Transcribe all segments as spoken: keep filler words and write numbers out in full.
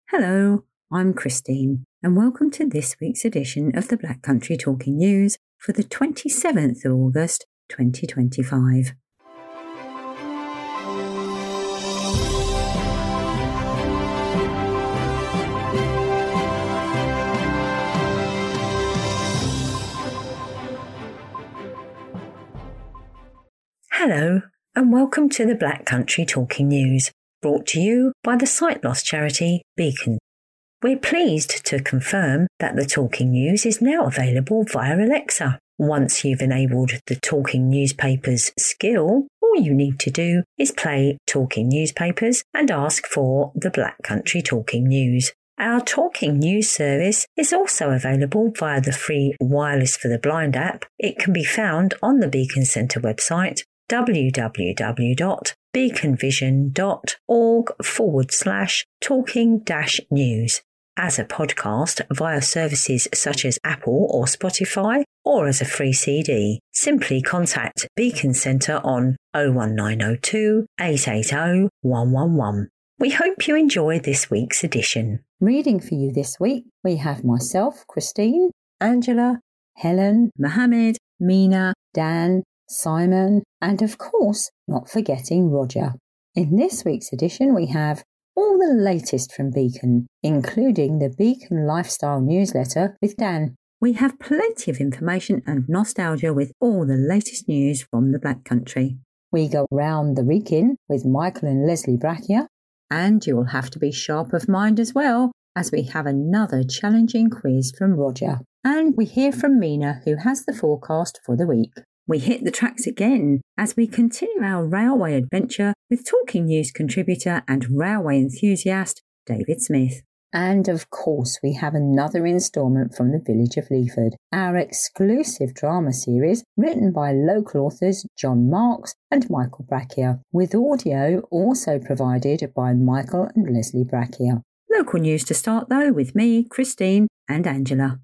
Hello, I'm Christine, and welcome to this week's edition of the Black Country Talking News for the twenty-seventh of August, twenty twenty-five. Hello, and welcome to the Black Country Talking News, brought to you by the sight loss charity Beacon. We're pleased to confirm that the Talking News is now available via Alexa. Once you've enabled the Talking Newspapers skill, all you need to do is play Talking Newspapers and ask for the Black Country Talking News. Our Talking News service is also available via the free Wireless for the Blind app. It can be found on the Beacon Centre website, www.beaconvision.org forward slash talking dash news, as a podcast via services such as Apple or Spotify, or as a free C D. Simply contact Beacon Centre on oh one nine oh two, eight eight oh, one one one. We hope you enjoy this week's edition. Reading for you this week, we have myself, Christine, Angela, Helen, Mohammed, Mina, Dan, Simon, and of course, not forgetting Roger. In this week's edition, we have all the latest from Beacon, including the Beacon Lifestyle newsletter with Dan. We have plenty of information and nostalgia with all the latest news from the Black Country. We go round the Wrekin with Michael and Leslie Braccia, and you will have to be sharp of mind as well, as we have another challenging quiz from Roger. And we hear from Mina, who has the forecast for the week. We hit the tracks again as we continue our railway adventure with Talking News contributor and railway enthusiast David Smith. And of course, we have another instalment from the village of Leaford, our exclusive drama series written by local authors John Marks and Michael Braccia, with audio also provided by Michael and Leslie Braccia. Local news to start though with me, Christine and Angela.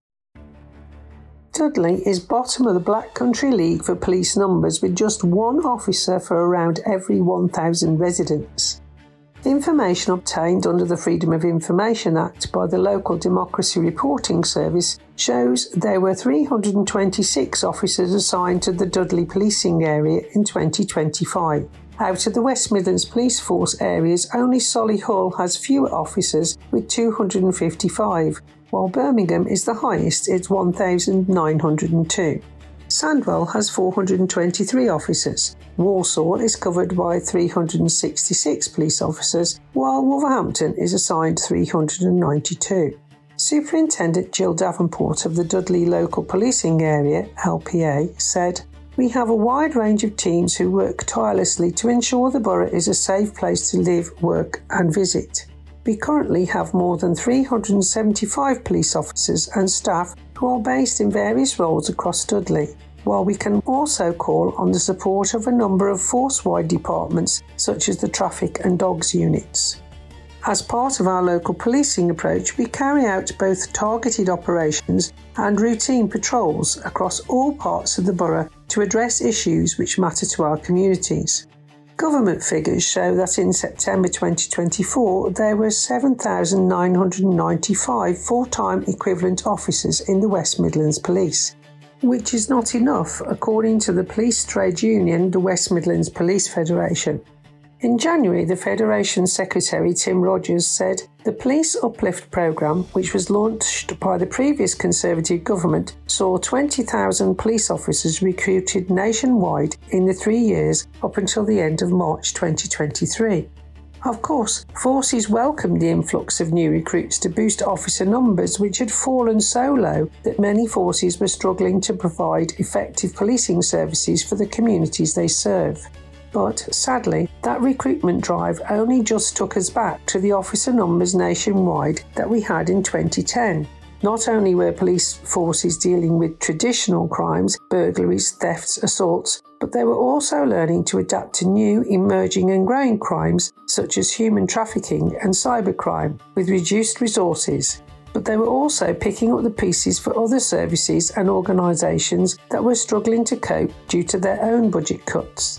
Dudley is bottom of the Black Country League for police numbers, with just one officer for around every one thousand residents. Information obtained under the Freedom of Information Act by the Local Democracy Reporting Service shows there were three hundred twenty-six officers assigned to the Dudley policing area in twenty twenty-five. Out of the West Midlands Police Force areas, only Solihull has fewer officers with two hundred fifty-five, while Birmingham is the highest at one thousand nine hundred two. Sandwell has four hundred twenty-three officers. Walsall is covered by three hundred sixty-six police officers, while Wolverhampton is assigned three hundred ninety-two. Superintendent Jill Davenport of the Dudley Local Policing Area, L P A, said, "We have a wide range of teams who work tirelessly to ensure the borough is a safe place to live, work and visit. We currently have more than three hundred seventy-five police officers and staff who are based in various roles across Dudley, while we can also call on the support of a number of force-wide departments such as the traffic and dogs units. As part of our local policing approach, we carry out both targeted operations and routine patrols across all parts of the borough to address issues which matter to our communities. Government figures show that in September twenty twenty-four, there were seven thousand nine hundred ninety-five full-time equivalent officers in the West Midlands Police, which is not enough, according to the police trade union, the West Midlands Police Federation. In January, the Federation's Secretary Tim Rogers said the Police Uplift programme, which was launched by the previous Conservative government, saw twenty thousand police officers recruited nationwide in the three years up until the end of March twenty twenty-three. Of course, forces welcomed the influx of new recruits to boost officer numbers, which had fallen so low that many forces were struggling to provide effective policing services for the communities they serve. But sadly, that recruitment drive only just took us back to the officer numbers nationwide that we had in twenty ten. Not only were police forces dealing with traditional crimes, burglaries, thefts, assaults, but they were also learning to adapt to new, emerging and growing crimes such as human trafficking and cybercrime with reduced resources. But they were also picking up the pieces for other services and organisations that were struggling to cope due to their own budget cuts.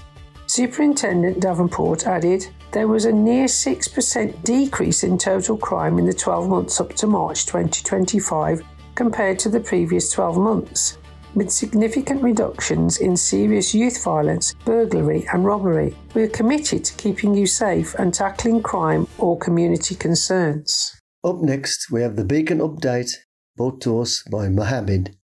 Superintendent Davenport added, there was a near six percent decrease in total crime in the twelve months up to March twenty twenty-five compared to the previous twelve months, with significant reductions in serious youth violence, burglary and robbery. We are committed to keeping you safe and tackling crime or community concerns. Up next, we have the Beacon Update, brought to us by Mohammed.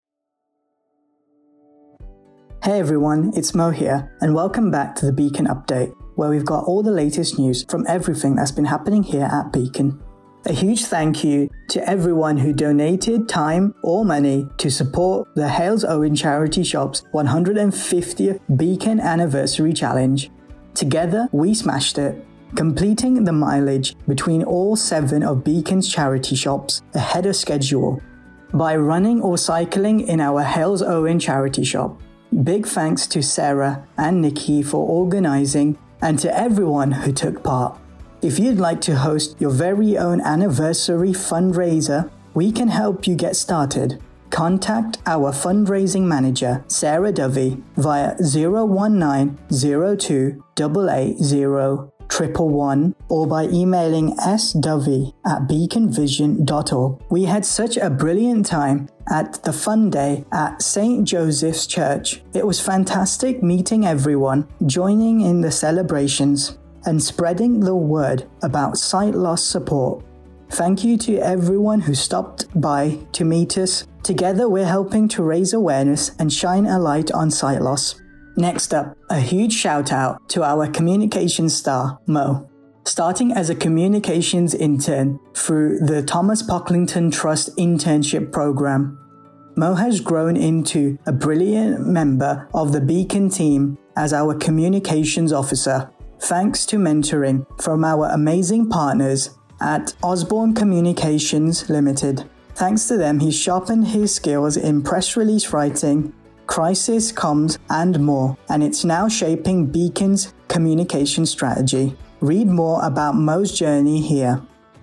Hey everyone, it's Mo here, and welcome back to the Beacon Update, where we've got all the latest news from everything that's been happening here at Beacon. A huge thank you to everyone who donated time or money to support the Hales Owen Charity Shop's one hundred fiftieth Beacon Anniversary Challenge. Together, we smashed it, completing the mileage between all seven of Beacon's charity shops ahead of schedule by running or cycling in our Hales Owen charity shop. Big thanks to Sarah and Nikki for organising and to everyone who took part. If you'd like to host your very own anniversary fundraiser, we can help you get started. Contact our fundraising manager, Sarah Dovey, via zero one nine zero two eight eight zero one one one or by emailing s dovey at beacon vision dot org. We had such a brilliant time at the fun day at Saint Joseph's Church. It was fantastic meeting everyone, joining in the celebrations, and spreading the word about sight loss support. Thank you to everyone who stopped by to meet us. Together we're helping to raise awareness and shine a light on sight loss. Next up, a huge shout out to our communications star, Mo. Starting as a communications intern through the Thomas Pocklington Trust internship program, Mo has grown into a brilliant member of the Beacon team as our communications officer, thanks to mentoring from our amazing partners at Osborne Communications Limited. Thanks to them, he's sharpened his skills in press release writing, crisis comms, and more, and it's now shaping Beacon's communication strategy. Read more about Mo's journey here.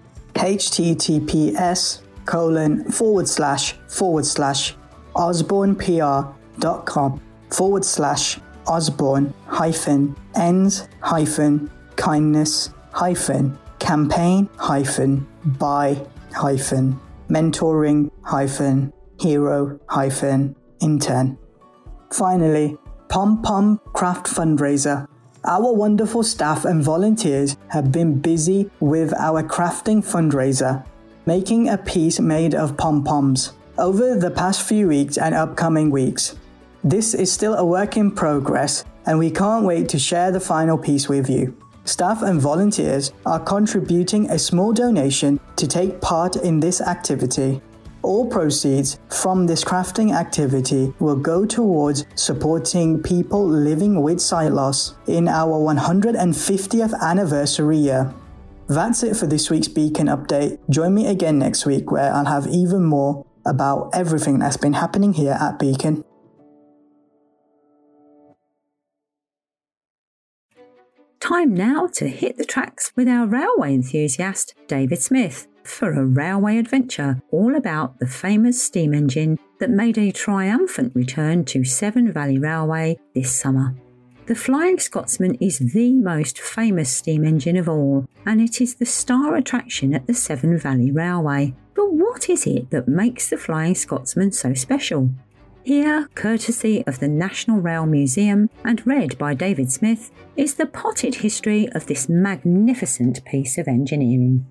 https colon forward slash forward slash osbornepr.com forward slash Osborne hyphen ends hyphen kindness hyphen campaign hyphen by hyphen mentoring hyphen hero hyphen intern. Finally, Pom Pom Craft Fundraiser. Our wonderful staff and volunteers have been busy with our crafting fundraiser, making a piece made of pom-poms over the past few weeks and upcoming weeks. This is still a work in progress, and we can't wait to share the final piece with you. Staff and volunteers are contributing a small donation to take part in this activity. All proceeds from this crafting activity will go towards supporting people living with sight loss in our one hundred fiftieth anniversary year. That's it for this week's Beacon Update. Join me again next week where I'll have even more about everything that's been happening here at Beacon. Time now to hit the tracks with our railway enthusiast, David Smith, for a railway adventure all about the famous steam engine that made a triumphant return to Severn Valley Railway this summer. The Flying Scotsman is the most famous steam engine of all, and it is the star attraction at the Severn Valley Railway. But what is it that makes the Flying Scotsman so special? Here, courtesy of the National Rail Museum and read by David Smith, is the potted history of this magnificent piece of engineering.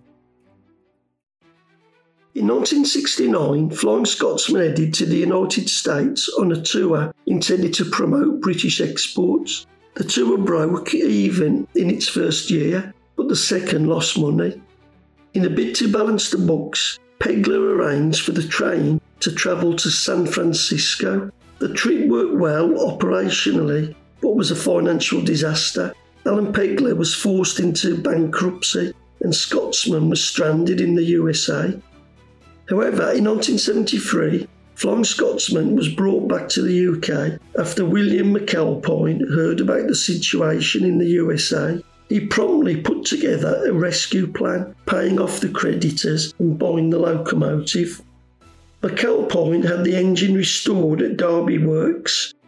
In nineteen sixty-nine, Flying Scotsman headed to the United States on a tour intended to promote British exports. The tour broke even in its first year, but the second lost money. In a bid to balance the books, Pegler arranged for the train to travel to San Francisco. The trip worked well operationally, but was a financial disaster. Alan Pegler was forced into bankruptcy and Scotsman was stranded in the U S A. However, in nineteen seventy-three, Flying Scotsman was brought back to the U K after William McAlpine heard about the situation in the U S A. He promptly put together a rescue plan, paying off the creditors and buying the locomotive. McAlpine had the engine restored at Derby Works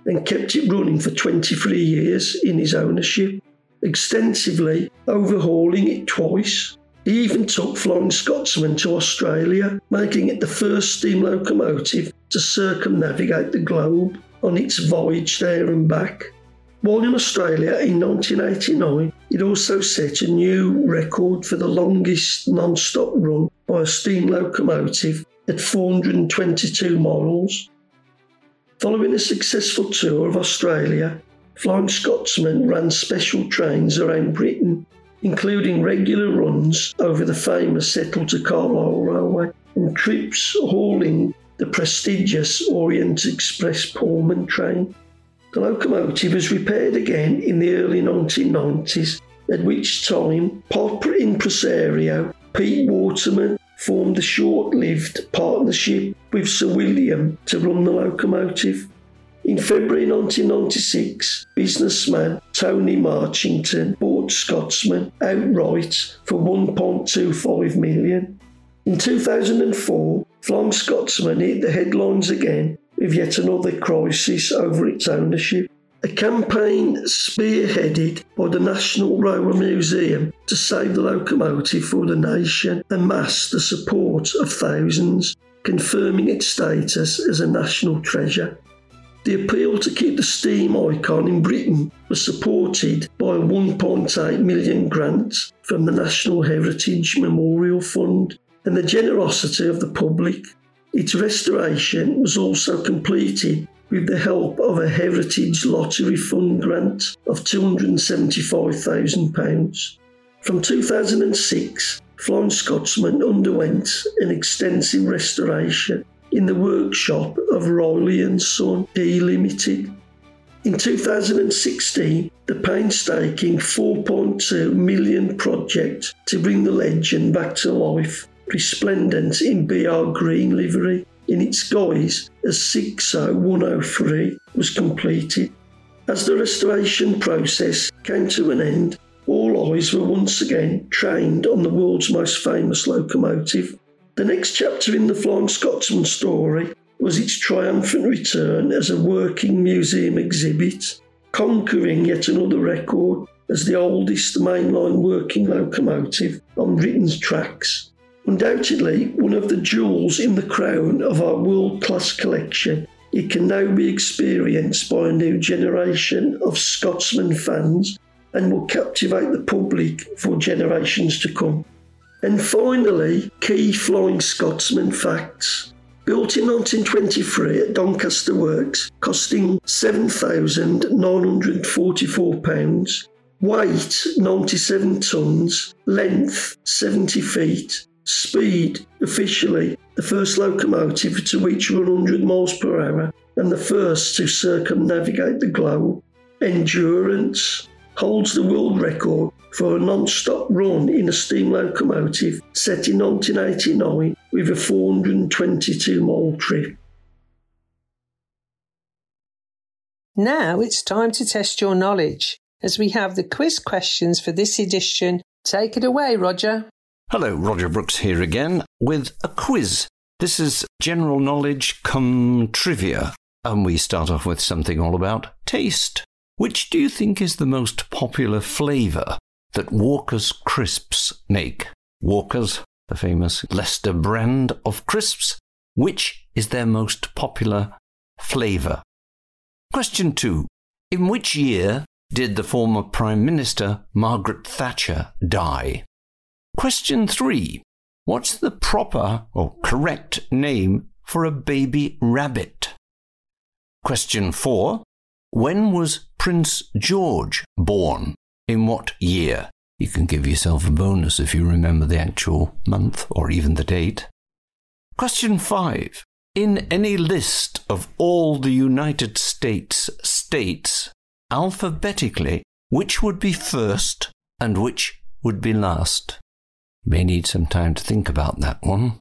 and kept it running for twenty-three years in his ownership, extensively overhauling it twice. He even took Flying Scotsman to Australia, making it the first steam locomotive to circumnavigate the globe on its voyage there and back. While in Australia in nineteen eighty-nine, it also set a new record for the longest non-stop run by a steam locomotive at four hundred twenty-two miles. Following a successful tour of Australia, Flying Scotsman ran special trains around Britain, including regular runs over the famous Settle to Carlisle Railway and trips hauling the prestigious Orient Express Pullman train. The locomotive was repaired again in the early nineteen nineties, at which time pop impresario Pete Waterman formed a short-lived partnership with Sir William to run the locomotive. In February nineteen ninety-six, businessman Tony Marchington bought Scotsman outright for one point two five million. In two thousand four, Flying Scotsman hit the headlines again with yet another crisis over its ownership. A campaign spearheaded by the National Railway Museum to save the locomotive for the nation amassed the support of thousands, confirming its status as a national treasure. The appeal to keep the steam icon in Britain was supported by a one point eight million grant from the National Heritage Memorial Fund and the generosity of the public. Its restoration was also completed with the help of a Heritage Lottery Fund grant of two hundred seventy-five thousand pounds. From two thousand six, Flying Scotsman underwent an extensive restoration in the workshop of Riley and Son D Limited. In two thousand sixteen, the painstaking four point two million project to bring the legend back to life, resplendent in B R green livery in its guise as six oh one oh three, was completed. As the restoration process came to an end, all eyes were once again trained on the world's most famous locomotive. The next chapter in the Flying Scotsman story was its triumphant return as a working museum exhibit, conquering yet another record as the oldest mainline working locomotive on Britain's tracks. Undoubtedly one of the jewels in the crown of our world-class collection, it can now be experienced by a new generation of Scotsman fans and will captivate the public for generations to come. And finally, key Flying Scotsman facts. Built in nineteen twenty-three at Doncaster Works, costing seven thousand nine hundred forty-four pounds, weight ninety-seven tonnes, length seventy feet, speed officially the first locomotive to reach one hundred miles per hour and the first to circumnavigate the globe. Endurance holds the world record for a non-stop run in a steam locomotive set in nineteen eighty-nine with a four hundred twenty-two mile trip. Now it's time to test your knowledge, as we have the quiz questions for this edition. Take it away, Roger. Hello, Roger Brooks here again with a quiz. This is general knowledge cum trivia, and we start off with something all about taste. Which do you think is the most popular flavour that Walker's Crisps make? Walker's, the famous Leicester brand of crisps. Which is their most popular flavour? Question two. In which year did the former Prime Minister Margaret Thatcher die? Question three. What's the proper or correct name for a baby rabbit? Question four. When was Prince George born? In what year? You can give yourself a bonus if you remember the actual month or even the date. Question five. In any list of all the United States states, alphabetically, which would be first and which would be last? May need some time to think about that one.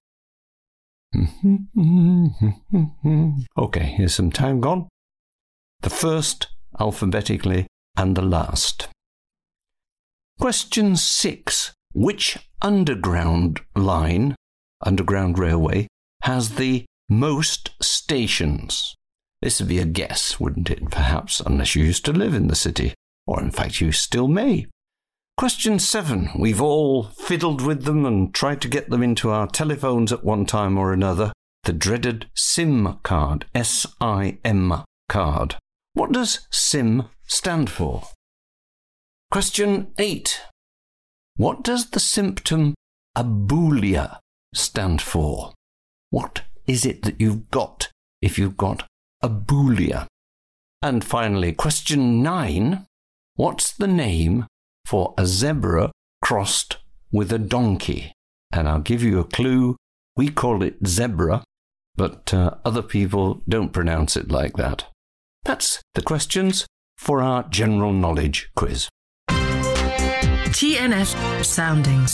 Okay, here's some time gone. The first, alphabetically, and the last. Question six. Which underground line, underground railway, has the most stations? This would be a guess, wouldn't it, perhaps, unless you used to live in the city, or in fact you still may. Question seven. We've all fiddled with them and tried to get them into our telephones at one time or another. The dreaded SIM card, S I M card. What does SIM stand for? Question eight. What does the symptom abulia stand for? What is it that you've got if you've got abulia? And finally, question nine. What's the name for a zebra crossed with a donkey? And I'll give you a clue. We call it zebra, but uh, other people don't pronounce it like that. That's the questions for our general knowledge quiz. T N F Soundings.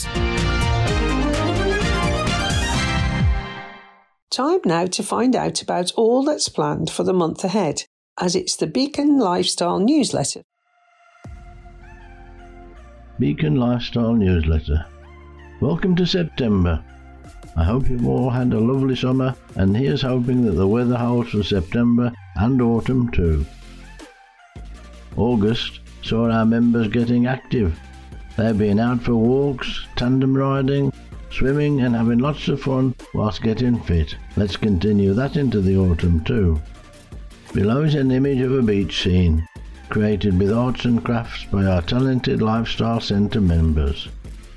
Time now to find out about all that's planned for the month ahead, as it's the Beacon Lifestyle newsletter. Beacon Lifestyle newsletter. Welcome to September. I hope you've all had a lovely summer, and here's hoping that the weather holds for September and autumn too. August saw our members getting active. They've been out for walks, tandem riding, swimming and having lots of fun whilst getting fit. Let's continue that into the autumn too. Below is an image of a beach scene, created with arts and crafts by our talented Lifestyle Centre members.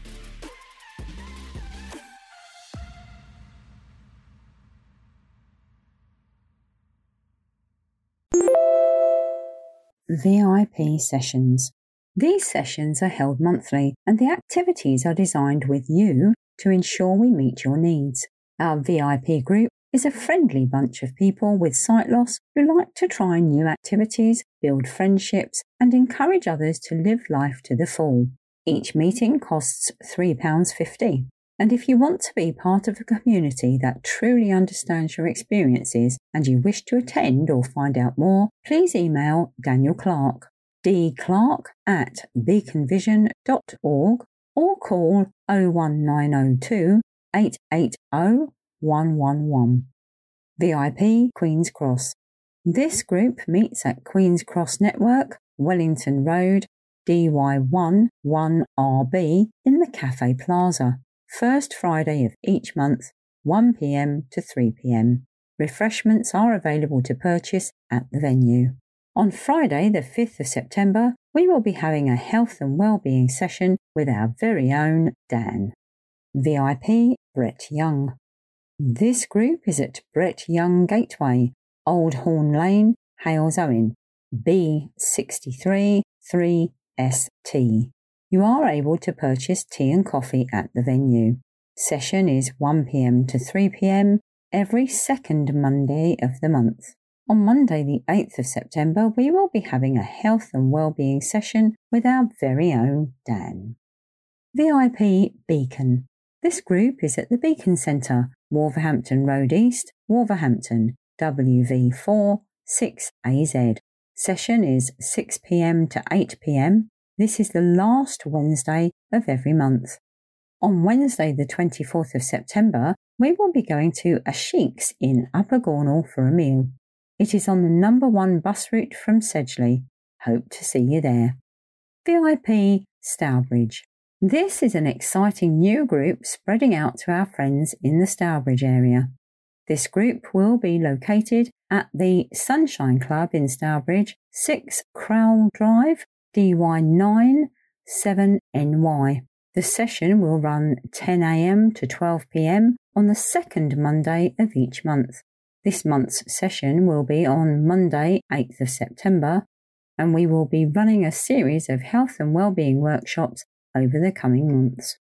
V I P sessions. These sessions are held monthly and the activities are designed with you to ensure we meet your needs. Our V I P group is a friendly bunch of people with sight loss who like to try new activities, build friendships and encourage others to live life to the full. Each meeting costs three pounds fifty. And if you want to be part of a community that truly understands your experiences and you wish to attend or find out more, please email Daniel Clark, d clark at beaconvision dot org or call oh one nine oh two, eight eight oh, one one one. V I P Queen's Cross. This group meets at Queen's Cross Network, Wellington Road, D Y one one R B in the Cafe Plaza. First Friday of each month, one p m to three p m. Refreshments are available to purchase at the venue. On Friday, the fifth of September, we will be having a health and wellbeing session with our very own Dan. V I P Brett Young. This group is at Brett Young Gateway, Old Horn Lane, Hales Owen, B six three three S T. You are able to purchase tea and coffee at the venue. Session is one p m to three p m every second Monday of the month. On Monday the eighth of September, we will be having a health and wellbeing session with our very own Dan. V I P Beacon. This group is at the Beacon Centre, Wolverhampton Road East, Wolverhampton, W V four six A Z. Session is six p m to eight p m. This is the last Wednesday of every month. On Wednesday the twenty-fourth of September, we will be going to a Sheik's in Upper Gornal for a meal. It is on the number one bus route from Sedgley. Hope to see you there. V I P Stourbridge. This is an exciting new group spreading out to our friends in the Stourbridge area. This group will be located at the Sunshine Club in Stourbridge, six Crowell Drive, D Y nine seven N Y. The session will run ten a m to twelve p m on the second Monday of each month. This month's session will be on Monday, eighth of September, and we will be running a series of health and wellbeing workshops over the coming months.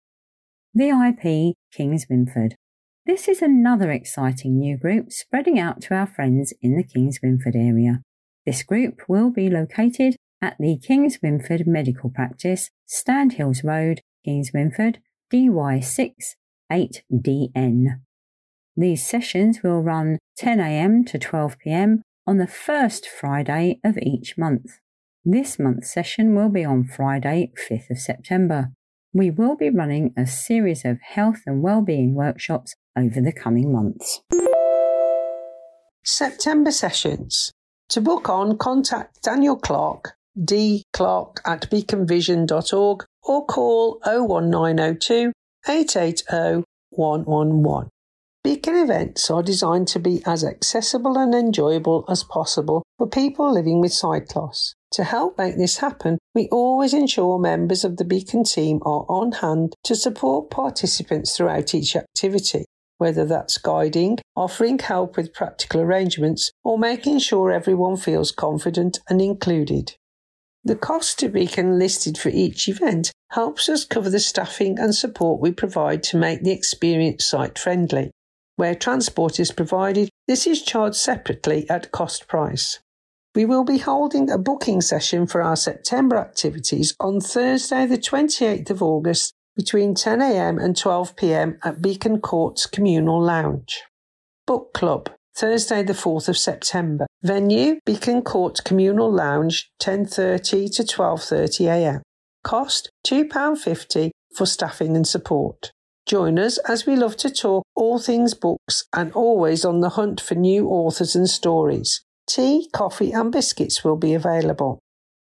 V I P Kings Winford. This is another exciting new group spreading out to our friends in the Kings Winford area. This group will be located at the Kings Winford Medical Practice, Standhills Road, Kings Winford, D Y six eight D N. These sessions will run ten a m to twelve p m on the first Friday of each month. This month's session will be on Friday, fifth of September. We will be running a series of health and wellbeing workshops over the coming months. September sessions. To book on, contact Daniel Clark, d clark at beacon vision dot org, or call oh one nine oh two, eight eight oh, one one one. Beacon events are designed to be as accessible and enjoyable as possible for people living with sight loss. To help make this happen, we always ensure members of the Beacon team are on hand to support participants throughout each activity, whether that's guiding, offering help with practical arrangements, or making sure everyone feels confident and included. The cost to Beacon listed for each event helps us cover the staffing and support we provide to make the experience site-friendly. Where transport is provided, this is charged separately at cost price. We will be holding a booking session for our September activities on Thursday the twenty-eighth of August between ten a m and twelve p m at Beacon Courts Communal Lounge. Book Club, Thursday the fourth of September. Venue, Beacon Court Communal Lounge, ten thirty to twelve thirty a m. Cost, two pounds fifty for staffing and support. Join us as we love to talk all things books and always on the hunt for new authors and stories. Tea, coffee and biscuits will be available.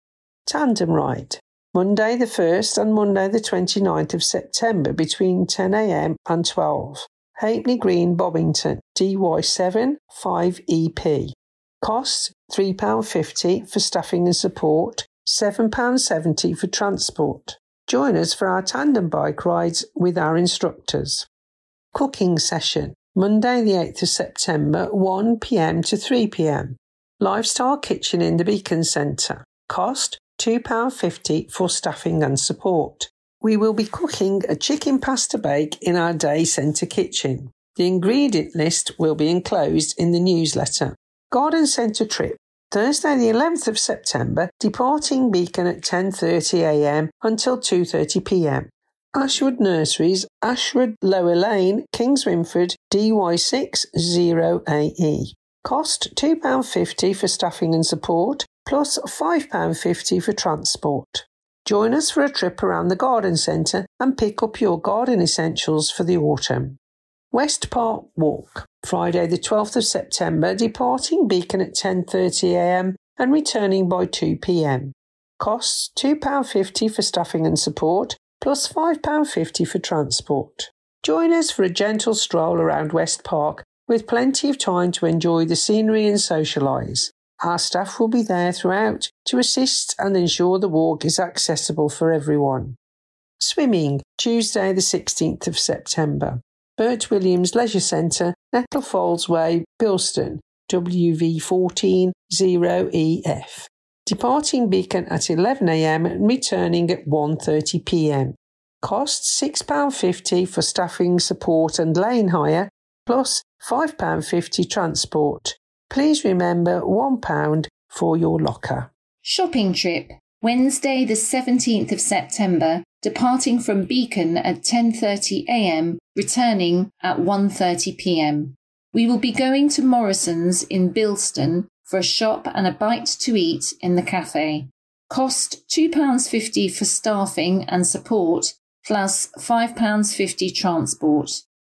Tandem Ride, Monday the first and Monday the twenty-ninth of September between ten a m and twelve. Halfpenny Green, Bobbington, D Y seven five E P. Cost, three pounds fifty for staffing and support, seven pounds seventy for transport. Join us for our tandem bike rides with our instructors. Cooking session, Monday the eighth of September, one p m to three p m. Lifestyle Kitchen in the Beacon Centre. Cost, two pounds fifty for staffing and support. We will be cooking a chicken pasta bake in our day centre kitchen. The ingredient list will be enclosed in the newsletter. Garden Centre trip, Thursday the eleventh of September, departing Beacon at ten thirty a m until two thirty p m. Ashwood Nurseries, Ashwood Lower Lane, Kings Winford, D Y six zero A E. Cost, two pounds fifty for staffing and support, plus five pounds fifty for transport. Join us for a trip around the garden centre and pick up your garden essentials for the autumn. West Park Walk, Friday the twelfth of September, departing Beacon at ten thirty a m and returning by two p m. Costs, two pounds fifty for staffing and support, plus five pounds fifty for transport. Join us for a gentle stroll around West Park with plenty of time to enjoy the scenery and socialise. Our staff will be there throughout to assist and ensure the walk is accessible for everyone. Swimming, Tuesday the sixteenth of September. Bert Williams Leisure Centre, Nettle Falls Way, Bilston, W V one four zero E F. Departing Beacon at eleven a m and returning at one thirty p m. Cost, six pounds fifty for staffing, support and lane hire, plus five pounds fifty transport. Please remember one pound for your locker. Shopping trip, Wednesday the seventeenth of September, departing from Beacon at ten thirty a m, returning at one thirty p m. We will be going to Morrison's in Bilston for a shop and a bite to eat in the cafe. Cost, two pounds fifty for staffing and support, plus five pounds fifty transport.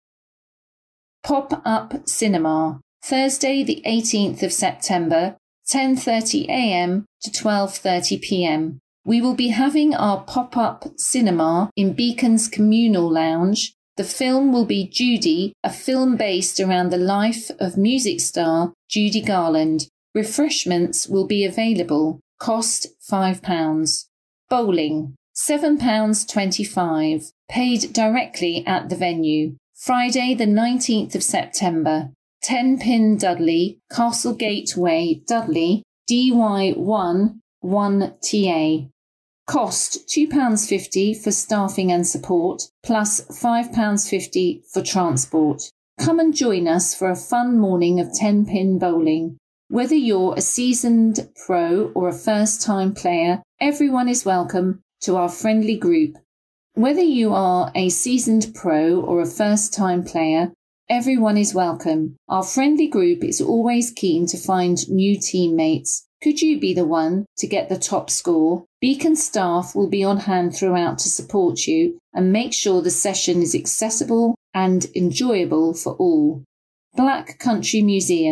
Pop-up Cinema, Thursday the eighteenth of September, ten thirty a m to twelve thirty p m. We will be having our pop-up cinema in Beacon's Communal Lounge. The film will be Judy, a film based around the life of music star Judy Garland. Refreshments will be available. Cost five pounds. Bowling, seven pounds twenty-five. Paid directly at the venue. Friday the nineteenth of September. ten Pin Dudley, Castlegate Way, Dudley, D Y one one T A. Cost, two pounds fifty for staffing and support, plus five pounds fifty for transport. Come and join us for a fun morning of ten pin bowling. Whether you're a seasoned pro or a first-time player, everyone is welcome to our friendly group. Whether you are a seasoned pro or a first-time player, everyone is welcome. Our friendly group is always keen to find new teammates. Could you be the one to get the top score? Beacon staff will be on hand throughout to support you and make sure the session is accessible and enjoyable for all. Black Country Museum,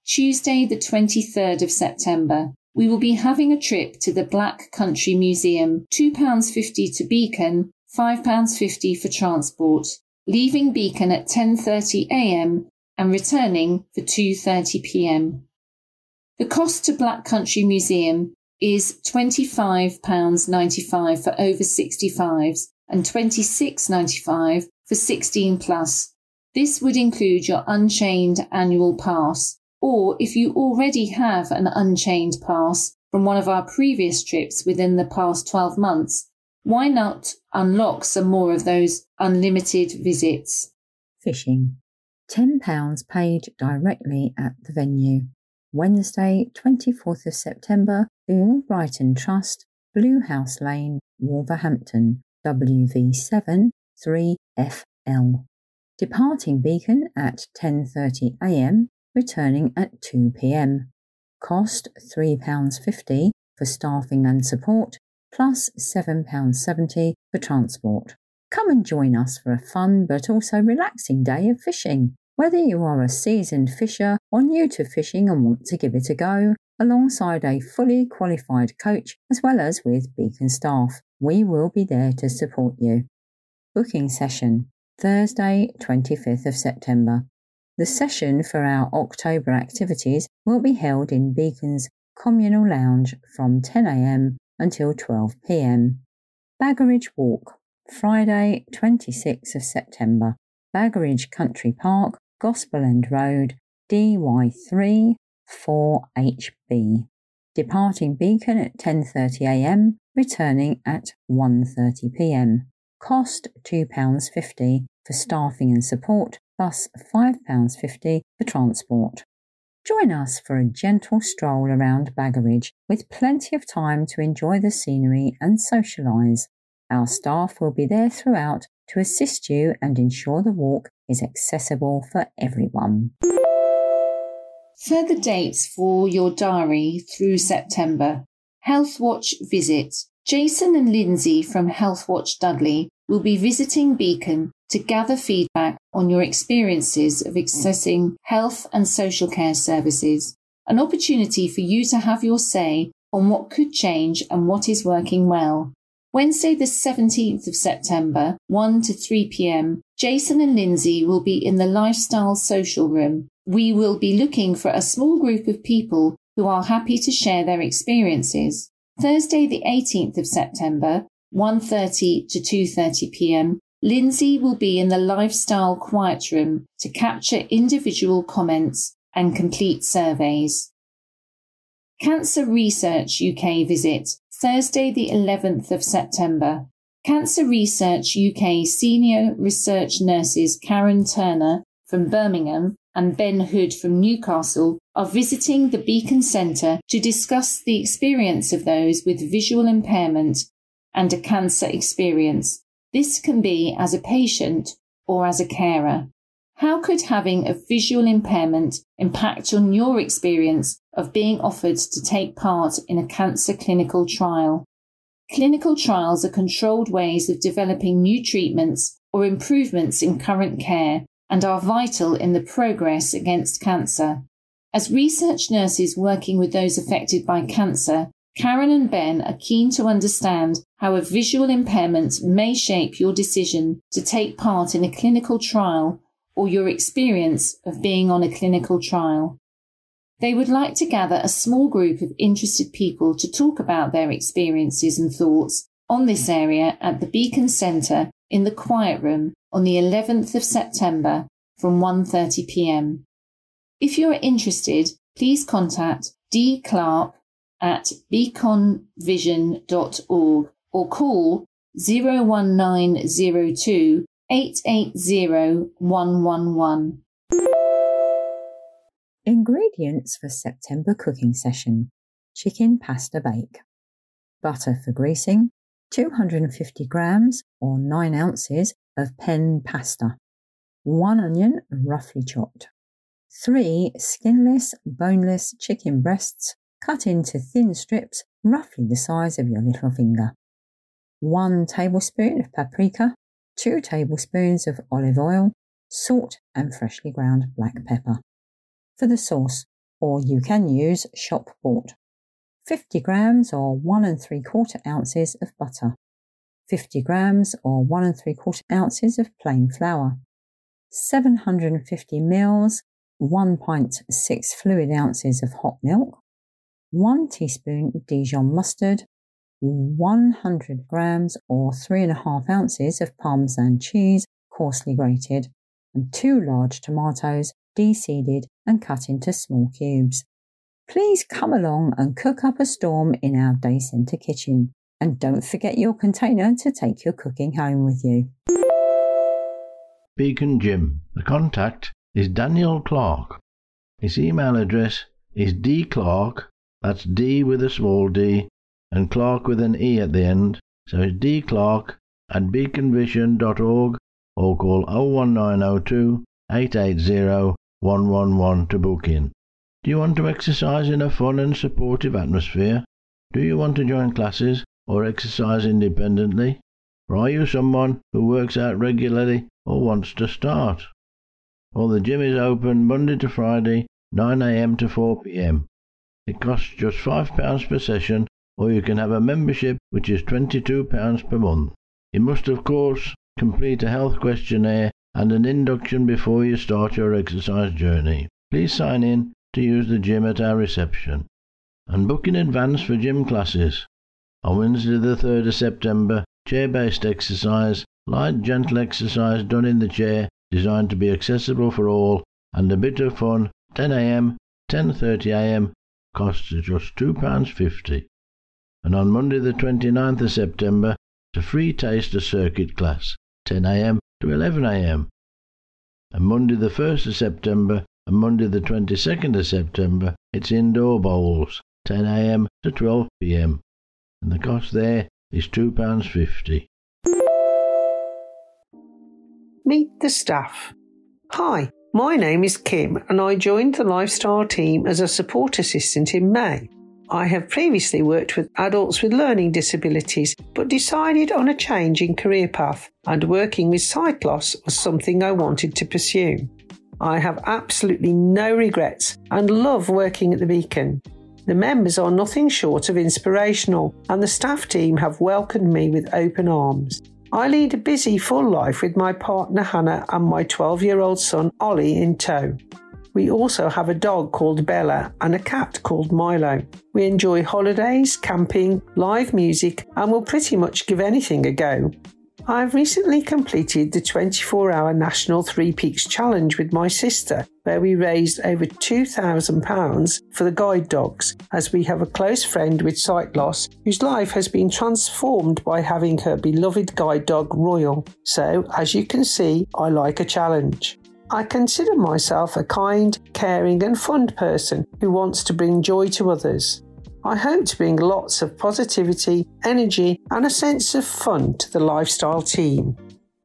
Tuesday the twenty-third of September. We will be having a trip to the Black Country Museum, two pounds fifty to Beacon, five pounds fifty for transport, leaving Beacon at ten thirty a m and returning for two thirty p m. The cost to Black Country Museum is twenty-five pounds ninety-five for over sixty-fives and twenty-six pounds ninety-five for sixteen plus. This would include your Unchained annual pass, or if you already have an Unchained pass from one of our previous trips within the past twelve months, why not unlock some more of those unlimited visits? Fishing. ten pounds paid directly at the venue. Wednesday, twenty-fourth of September, All Brighton Trust, Blue House Lane, Wolverhampton, W V seven three F L. Departing Beacon at ten thirty a m, returning at two p m. Cost three pounds fifty for staffing and support, plus seven pounds seventy for transport. Come and join us for a fun but also relaxing day of fishing. Whether you are a seasoned fisher or new to fishing and want to give it a go, alongside a fully qualified coach as well as with Beacon staff, we will be there to support you. Booking session. Thursday, twenty-fifth of September. The session for our October activities will be held in Beacon's Communal Lounge from ten a m until twelve p m. Baggeridge Walk. Friday, twenty-sixth of September. Baggeridge Country Park, Gospel End Road, D Y three four H B. Departing Beacon at ten thirty a m, returning at one thirty p m. Cost two pounds fifty for staffing and support, plus five pounds fifty for transport. Join us for a gentle stroll around Baggeridge with plenty of time to enjoy the scenery and socialise. Our staff will be there throughout to assist you and ensure the walk is accessible for everyone. Further dates for your diary through September. Healthwatch visit. Jason and Lindsay from Healthwatch Dudley will be visiting Beacon to gather feedback on your experiences of accessing health and social care services, an opportunity for you to have your say on what could change and what is working well. Wednesday the seventeenth of September, one to three p m, Jason and Lindsay will be in the Lifestyle Social Room. We will be looking for a small group of people who are happy to share their experiences. Thursday the eighteenth of September, one thirty to two thirty p m, Lindsay will be in the Lifestyle Quiet Room to capture individual comments and complete surveys. Cancer Research U K visit. Thursday the eleventh of September. Cancer Research U K Senior Research Nurses Karen Turner from Birmingham and Ben Hood from Newcastle are visiting the Beacon Centre to discuss the experience of those with visual impairment and a cancer experience. This can be as a patient or as a carer. How could having a visual impairment impact on your experience of being offered to take part in a cancer clinical trial? Clinical trials are controlled ways of developing new treatments or improvements in current care and are vital in the progress against cancer. As research nurses working with those affected by cancer, Karen and Ben are keen to understand how a visual impairment may shape your decision to take part in a clinical trial or your experience of being on a clinical trial. They would like to gather a small group of interested people to talk about their experiences and thoughts on this area at the Beacon Centre in the Quiet Room on the eleventh of September from one thirty p m. If you are interested, please contact d clark at beaconvision dot org or call zero one nine zero two eight eight zero one one one. Ingredients for September cooking session. Chicken pasta bake. Butter for greasing. two hundred fifty grams or nine ounces of pen pasta. One onion roughly chopped. Three skinless, boneless chicken breasts cut into thin strips roughly the size of your little finger. One tablespoon of paprika. Two tablespoons of olive oil, salt and freshly ground black pepper. For the sauce, or you can use shop bought. fifty grams or one and three quarter ounces of butter. fifty grams or one and three quarter ounces of plain flour. seven hundred fifty mils, one pint six fluid ounces of hot milk. one teaspoon of Dijon mustard. one hundred grams or three and a half ounces of Parmesan cheese, coarsely grated, and two large tomatoes, de-seeded and cut into small cubes. Please come along and cook up a storm in our day centre kitchen. And don't forget your container to take your cooking home with you. Beacon Jim. The contact is Daniel Clark. His email address is dclark, that's D with a small d, and Clark with an E at the end, so it's dclark at beaconvision dot org, or call oh one nine oh two, eight eight zero, one one one to book in. Do you want to exercise in a fun and supportive atmosphere? Do you want to join classes or exercise independently? Or are you someone who works out regularly or wants to start? Well, the gym is open Monday to Friday, nine a m to four p m. It costs just five pounds per session, or you can have a membership which is twenty-two pounds per month. You must, of course, complete a health questionnaire and an induction before you start your exercise journey. Please sign in to use the gym at our reception. And book in advance for gym classes. On Wednesday the third of September, chair-based exercise, light gentle exercise done in the chair, designed to be accessible for all, and a bit of fun, ten a m, ten thirty a m, costs just two pounds fifty. And on Monday the twenty-ninth of September, it's a free taster circuit class, ten a m to eleven a m. And Monday the first of September and Monday the twenty-second of September, it's indoor bowls, ten a m to twelve p m. And the cost there is two pounds fifty. Meet the staff. Hi, my name is Kim and I joined the Lifestyle team as a support assistant in May. I have previously worked with adults with learning disabilities but decided on a change in career path, and working with sight loss was something I wanted to pursue. I have absolutely no regrets and love working at the Beacon. The members are nothing short of inspirational, and the staff team have welcomed me with open arms. I lead a busy, full life with my partner Hannah and my twelve-year-old son Ollie in tow. We also have a dog called Bella and a cat called Milo. We enjoy holidays, camping, live music, and will pretty much give anything a go. I have recently completed the twenty-four hour National Three Peaks Challenge with my sister, where we raised over two thousand pounds for the guide dogs, as we have a close friend with sight loss whose life has been transformed by having her beloved guide dog Royal. So, as you can see, I like a challenge. I consider myself a kind, caring and fun person who wants to bring joy to others. I hope to bring lots of positivity, energy and a sense of fun to the Lifestyle team.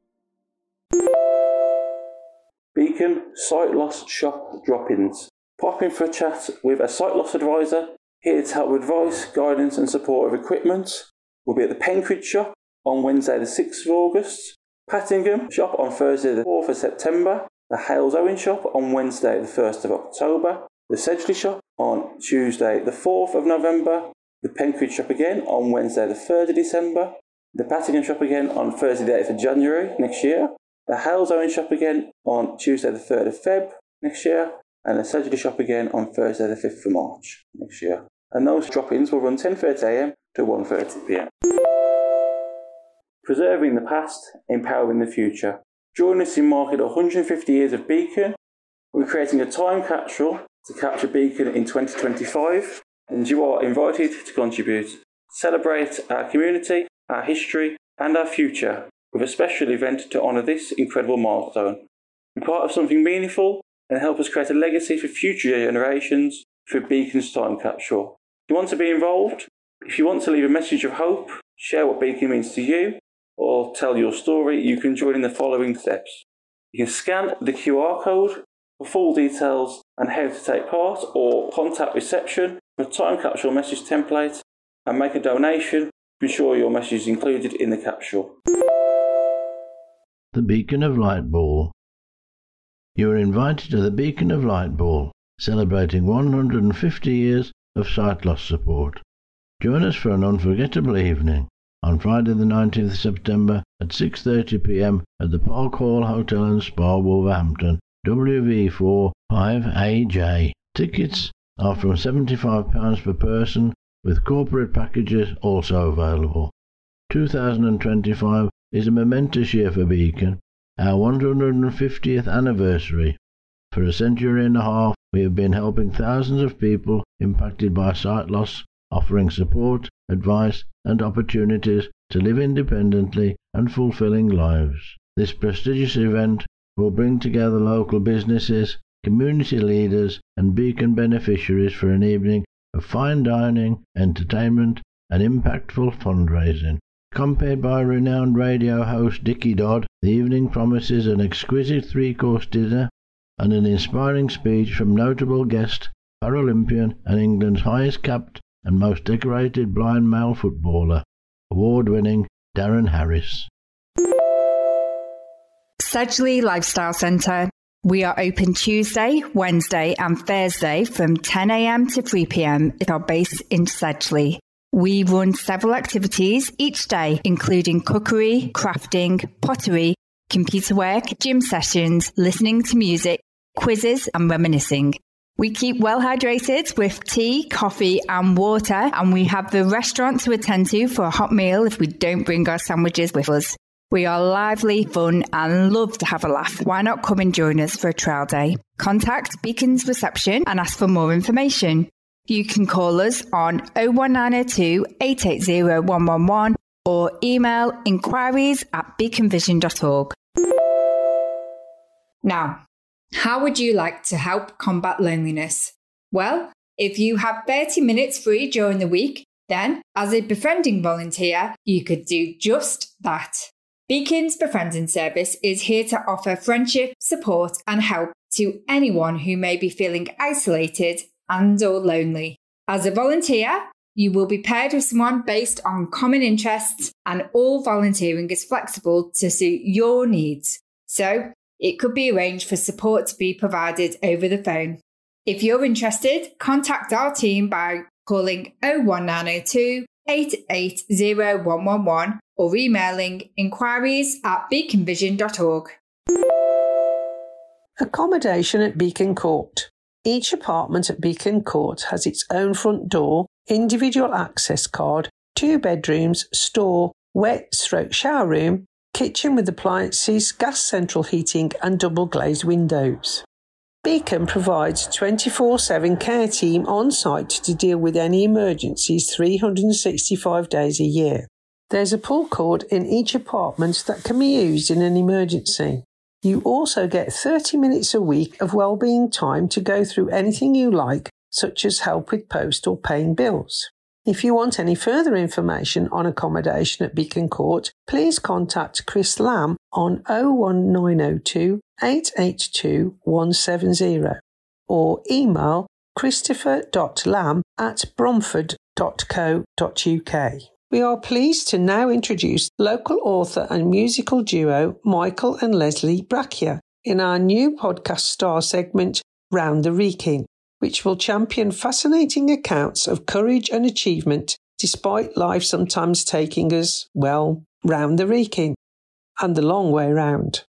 Beacon Sight Loss Shop Drop-ins. Pop in for a chat with a sight loss advisor, here to help with advice, guidance and support of equipment. We'll be at the Penkridge shop on Wednesday the sixth of August, Pattingham shop on Thursday the fourth of September, the Hales Owen shop on Wednesday the first of October, the Sedgley shop on Tuesday the fourth of November, the Penkridge shop again on Wednesday the third of December, the Pattingham shop again on Thursday the eighth of January next year, the Hales Owen shop again on Tuesday the third of February next year, and the Sedgley shop again on Thursday the fifth of March next year. And those drop-ins will run ten thirty a m to one thirty p m. Preserving the past, empowering the future. Join us in marking one hundred fifty years of Beacon. We're creating a time capsule to capture Beacon in twenty twenty-five, and you are invited to contribute. Celebrate our community, our history and our future with a special event to honour this incredible milestone. Be part of something meaningful and help us create a legacy for future generations through Beacon's time capsule. If you want to be involved, if you want to leave a message of hope, share what Beacon means to you, or tell your story, you can join in the following steps. You can scan the Q R code for full details and how to take part, or contact reception for a time capsule message template and make a donation to ensure your message is included in the capsule. The Beacon of Light Ball. You are invited to the Beacon of Light Ball, celebrating one hundred fifty years of sight loss support. Join us for an unforgettable evening on Friday the nineteenth of September at six thirty p m at the Park Hall Hotel and Spa, Wolverhampton, W V four five A J. Tickets are from seventy-five pounds per person, with corporate packages also available. two thousand twenty-five is a momentous year for Beacon, our one hundred fiftieth anniversary. For a century and a half, we have been helping thousands of people impacted by sight loss, offering support, advice, and opportunities to live independently and fulfilling lives. This prestigious event will bring together local businesses, community leaders, and Beacon beneficiaries for an evening of fine dining, entertainment, and impactful fundraising. Accompanied by renowned radio host Dickie Dodd, the evening promises an exquisite three-course dinner and an inspiring speech from notable guest, Paralympian and England's highest-capped and most decorated blind male footballer, award-winning Darren Harris. Sedgley Lifestyle Centre. We are open Tuesday, Wednesday and Thursday from ten a m to three p m at our base in Sedgley. We run several activities each day, including cookery, crafting, pottery, computer work, gym sessions, listening to music, quizzes and reminiscing. We keep well hydrated with tea, coffee and water, and we have the restaurant to attend to for a hot meal if we don't bring our sandwiches with us. We are lively, fun and love to have a laugh. Why not come and join us for a trial day? Contact Beacon's reception and ask for more information. You can call us on oh one nine oh two, eight eight oh, one one one or email inquiries at beacon vision dot org. Now, how would you like to help combat loneliness? Well, if you have thirty minutes free during the week, then as a befriending volunteer, you could do just that. Beacon's Befriending Service is here to offer friendship, support and help to anyone who may be feeling isolated and or lonely. As a volunteer, you will be paired with someone based on common interests, and all volunteering is flexible to suit your needs. So, it could be arranged for support to be provided over the phone. If you're interested, contact our team by calling oh one nine oh two, eight eight oh, one one one or emailing inquiries at beacon vision dot org. Accommodation at Beacon Court. Each apartment at Beacon Court has its own front door, individual access card, two bedrooms, store, wet stroke shower room, kitchen with appliances, gas central heating and double glazed windows. Beacon provides twenty-four seven care team on site to deal with any emergencies three hundred sixty-five days a year. There's a pull cord in each apartment that can be used in an emergency. You also get thirty minutes a week of wellbeing time to go through anything you like, such as help with post or paying bills. If you want any further information on accommodation at Beacon Court, please contact Chris Lamb on oh one nine oh two, eight eight two, one seven oh or email christopher dot lamb at bromford dot co dot uk. We are pleased to now introduce local author and musical duo Michael and Leslie Bracchia in our new podcast star segment Round the Wrekin, which will champion fascinating accounts of courage and achievement despite life sometimes taking us, well, round the Wrekin and the long way round.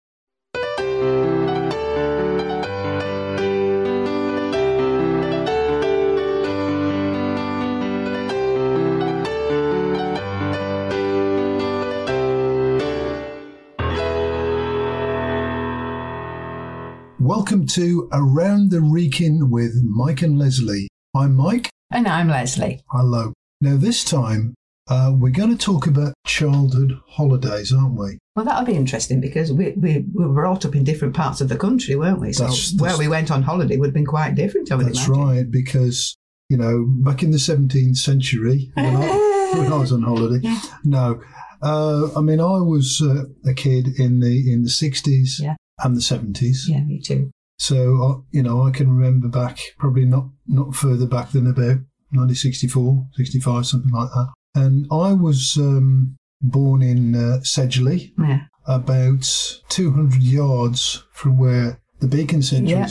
Welcome to Around the Wrekin with Mike and Leslie. I'm Mike. And I'm Leslie. Hello. Now this time uh, we're going to talk about childhood holidays, aren't we? Well, that'll be interesting because we, we, we were brought up in different parts of the country, weren't we? So that's, that's, where we went on holiday would have been quite different, I would That's imagine. right, because, you know, back in the seventeenth century, when I, when I was on holiday, Yeah. no, uh, I mean, I was uh, a kid in the in the sixties. Yeah. And the seventies. Yeah, me too. So, uh, you know, I can remember back, probably not, not further back than about nineteen sixty-four, sixty-five, something like that. And I was um, born in uh, Sedgley, yeah. about two hundred yards from where the Beacon Centre yeah. is now.